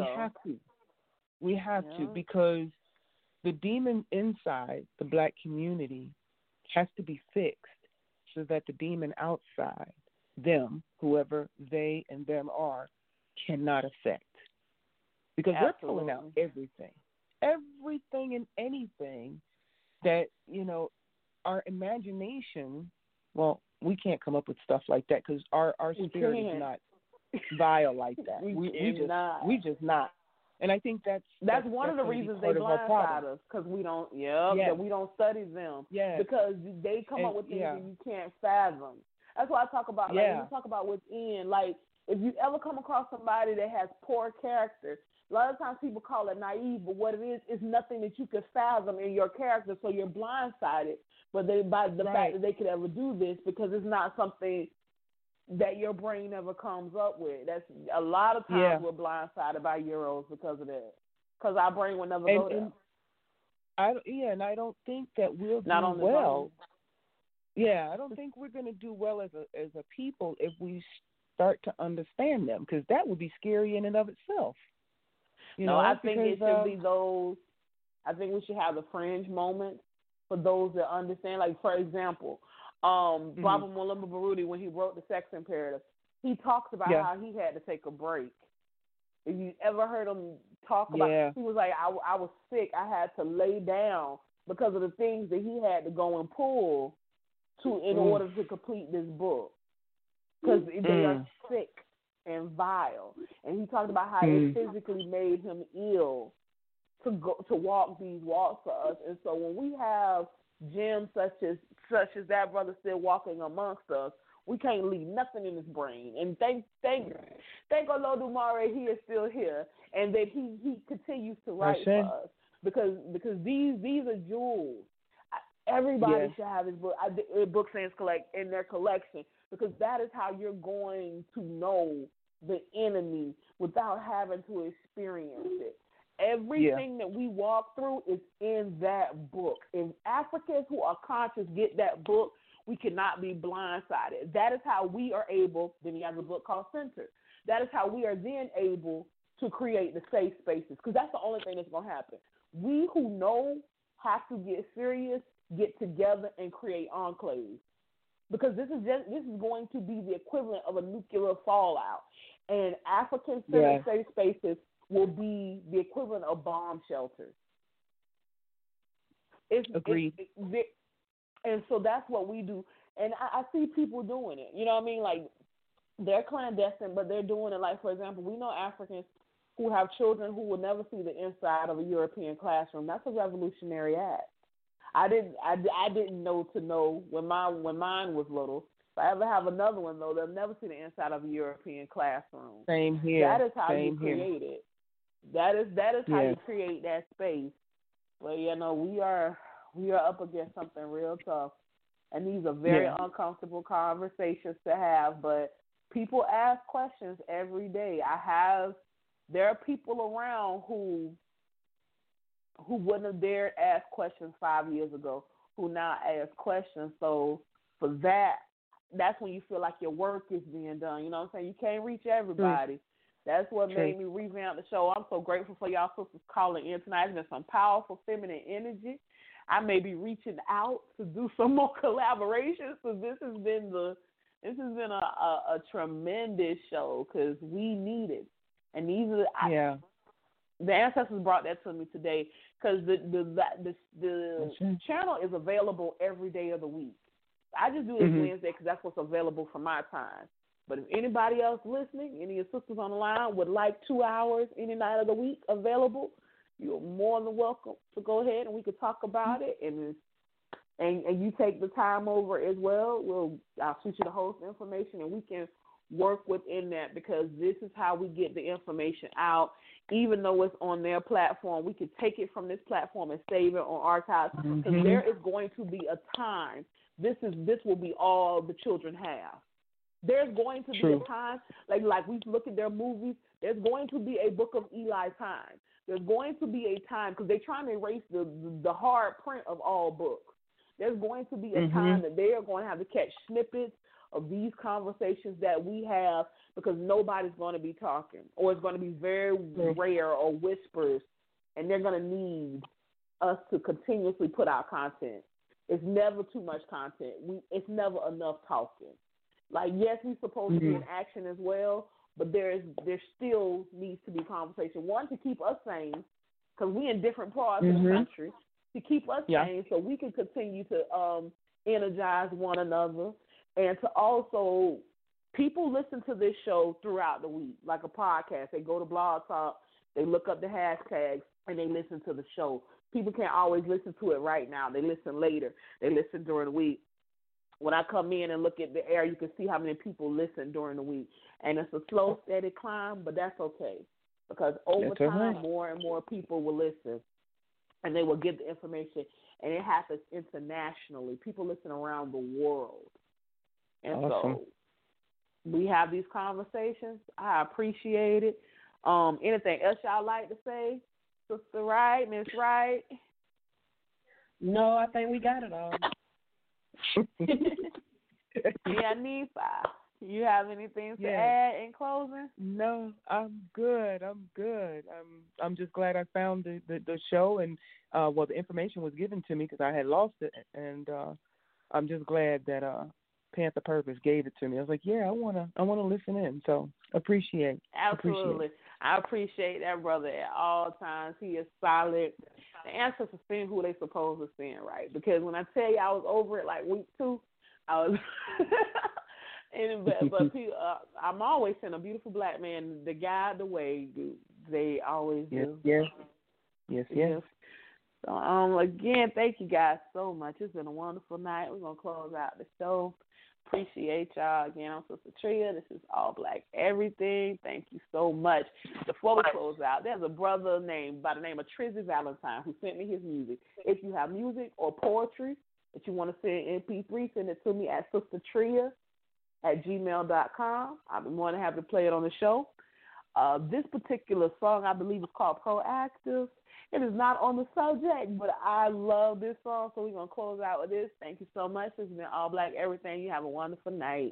E: We have to, because the demon inside the black community has to be fixed so that the demon outside them, whoever they and them are, cannot affect. Because we're pulling out everything and anything that, our imagination, well, we can't come up with stuff like that because our spirit is not vile like that. We just not. And I think that's
C: one of the reasons they blindside us, because we don't that we don't study them. Because they come up with things that you can't fathom. That's why I talk about when you talk about within, like if you ever come across somebody that has poor character, a lot of times people call it naive, but what it is nothing that you could fathom in your character, so you're blindsided. But by the fact that they could ever do this, because it's not something that your brain never comes up with. That's a lot of times we're blindsided by Euros because of that. Because our brain would never go there.
E: And I don't think that we'll do well. I don't think we're going to do well as a people if we start to understand them, because that would be scary in and of itself.
C: I think it should be those. I think we should have the fringe moments for those that understand. Like, for example, Baba Mulumba Baruti, when he wrote The Sex Imperative, he talks about how he had to take a break. If you ever heard him talk about, he was like, I was sick. I had to lay down because of the things that he had to go and pull in order to complete this book, because they are sick and vile. And he talked about how it physically made him ill to walk these walks for us. And so when we have gems such as that brother still walking amongst us, we can't leave nothing in his brain. And thank Olodumare, he is still here, and that he continues to write for us because these are jewels. Everybody should have his books in their collection, because that is how you're going to know the enemy without having to experience it. Everything that we walk through is in that book. If Africans who are conscious get that book, we cannot be blindsided. That is how we are able, then he has a book called Centered. That is how we are then able to create the safe spaces, because that's the only thing that's going to happen. We who know have to get serious, get together, and create enclaves, because this is going to be the equivalent of a nuclear fallout, and African-centered safe spaces will be the equivalent of bomb shelters.
E: Agreed.
C: And so that's what we do. And I see people doing it. You know what I mean? Like, they're clandestine, but they're doing it. Like, for example, we know Africans who have children who will never see the inside of a European classroom. That's a revolutionary act. I didn't know when mine was little. If I ever have another one, though, they'll never see the inside of a European classroom.
E: Same here.
C: That is how you create it. That is how you create that space. But we are up against something real tough, and these are very uncomfortable conversations to have. But people ask questions every day. There are people around who wouldn't have dared ask questions 5 years ago, who now ask questions. So for that's when you feel like your work is being done. You know what I'm saying? You can't reach everybody. That's what made me revamp the show. I'm so grateful for y'all sisters calling in tonight. It's been some powerful feminine energy. I may be reaching out to do some more collaborations, so this has been a tremendous show, because we need it. And these are the ancestors brought that to me today, because the channel is available every day of the week. I just do this Wednesday because that's what's available for my time. But if anybody else listening, any of your sisters on the line would like 2 hours any night of the week available, you're more than welcome to go ahead and we could talk about it. And you take the time over as well. I'll shoot you the host information, and we can work within that, because this is how we get the information out. Even though it's on their platform, we could take it from this platform and save it on archives, because there is going to be a time. This will be all the children have. There's going to be a time, like we look at their movies, there's going to be a Book of Eli time. There's going to be a time, because they're trying to erase the hard print of all books. There's going to be a time that they are going to have to catch snippets of these conversations that we have, because nobody's going to be talking, or it's going to be very rare or whispers, and they're going to need us to continuously put out content. It's never too much content. It's never enough talking. Like, yes, we're supposed to be in action as well, but there still needs to be conversation. One, to keep us sane, because we're in different parts of the country, to keep us sane so we can continue to energize one another, and to also, people listen to this show throughout the week, like a podcast. They go to Blog Talk, they look up the hashtags, and they listen to the show. People can't always listen to it right now. They listen later. They listen during the week. When I come in and look at the air, you can see how many people listen during the week. And it's a slow, steady climb, but that's okay, because over time, more and more people will listen, and they will get the information, and it happens internationally. People listen around the world. And so we have these conversations. I appreciate it. Anything else y'all like to say? Sister Wright, Miss Wright?
D: No, I think we got it all.
C: Yeah, Nifa, you have anything to add in closing?
E: No, I'm good. I'm just glad I found the show, and the information was given to me because I had lost it, and I'm just glad that Panther Purpose gave it to me. I was like, I wanna listen in. So appreciate.
C: Absolutely. I appreciate that brother at all times. He is solid. The ancestors seeing who they supposed to seeing, right? Because when I tell you I was over it like week 2, I was but people, I'm always saying a beautiful black man to guide the way. They always do.
E: Yes.
C: So again, thank you guys so much. It's been a wonderful night. We're gonna close out the show. Appreciate y'all. Again, I'm Sister Tria. This is All Black Everything. Thank you so much. Before we close out, there's a brother by the name of Trizzy Valentine who sent me his music. If you have music or poetry that you want to send in MP3, send it to me at sistertria@gmail.com. I'll be more than happy to play it on the show. This particular song, I believe, is called Proactive. It is not on the subject, but I love this song, so we're going to close out with this. Thank you so much. This has been All Black Everything. You have a wonderful night.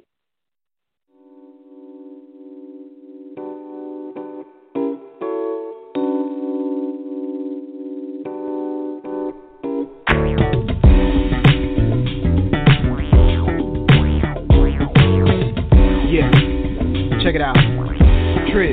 F: Yeah, check it out. Triz.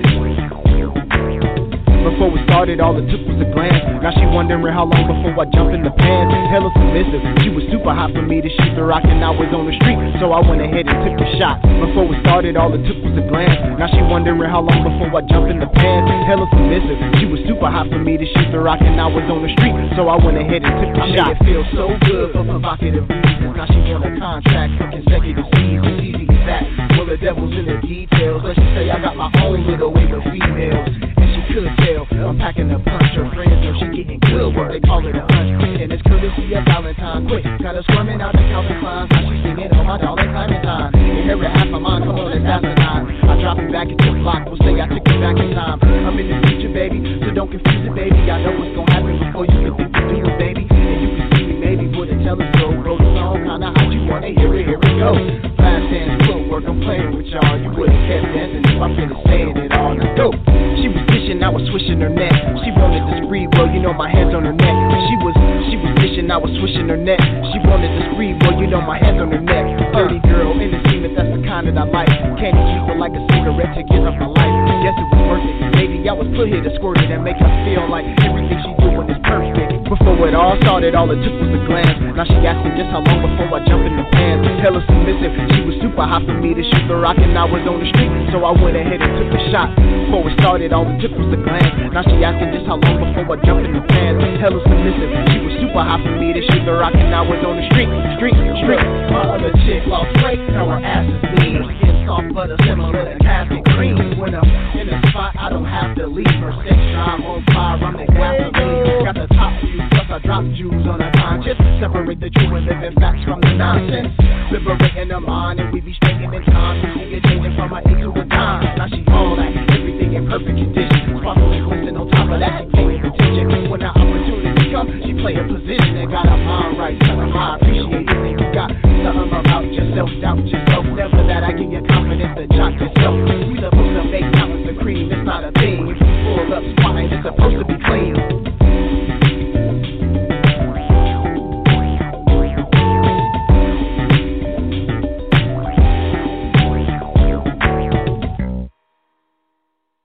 F: Before we started, all it took was a glance. Now she wondering how long before I jump in the pants. Hella submissive, she was super hot for me to shoot the rock, and I was on the street, so I went ahead and took the shot. Before we started, all it took was a glance. Now she wondering how long before I jump in the pants. Hella submissive, she was super hot for me to shoot the rock, and I was on the street, so I went ahead and took the shot. I made it feel so good for provocative reasons. Now she want a contract for consecutive seasons. Easy as that. Well, the devil's in the details. Let's just say I got my own little wave of females. Could tell, I'm packing a punch. Her friends know she getting good work, they call it a hunch. And it's courtesy of Valentine. Quick, got her squirming out the Calvin Klein. Now she singing on my dollar time and time. You hear it half of mine, come on, let's have the nine. I drop it back into the block, we'll say I took it back in time. I'm in the future, baby, so don't confuse it, baby. I know what's gonna happen before you can think to do it, baby. And you can see me maybe with a telescope. Wrote the song, kinda how you wanna hear it, here it go. Fast dance, footwork, I'm playing with y'all. You would've kept dancing if I finished saying it all. Now go. She was dishing, I was swishing her neck. She wanted the spree, well, you know my hands on her neck. She was dishing, I was swishing her neck. She wanted the spree, well, you know my hands on her neck. Dirty girl, in the scene, that's the kind that I like. Candy keep her like a cigarette to get off my life. Guess it was worth it. Maybe I was put here to squirt it and make her feel like everything she doing is perfect. Before it all started, all it took was a glance. Now she asking just how long before I jump in the pants. Hella submissive, she was super hot for me to shoot the rock, and I was on the street, so I went ahead and took the shot. Before it started, all it took was a glance. Now she asking just how long before I jump in the pants. Hella submissive, she was super hot for me to shoot the rock, and I was on the street. My other chick lost weight, now her ass is lean. Her skin soft butter similar to casket cream. When I'm in the spot, I don't have to leave. Her sex drive on fire, I'm the gasoline. Got the top view, plus I drop Jews on her conscience. Separate the true and living facts from the nonsense. Liberating her mind, and we be straightening in time. We see it changing from a 8 to a dime. Now she all that, everything in perfect condition. Sparkling glisten on top of that, she paying attention. When the opportunity comes, she play a position and got her mind right. Tell her I appreciate it, you got something about yourself, doubt yourself. Never that I give you confidence to jot yourself. We supposed to make mountains of cream, it's not a thing. If you pull up squatting, it's supposed to be clean.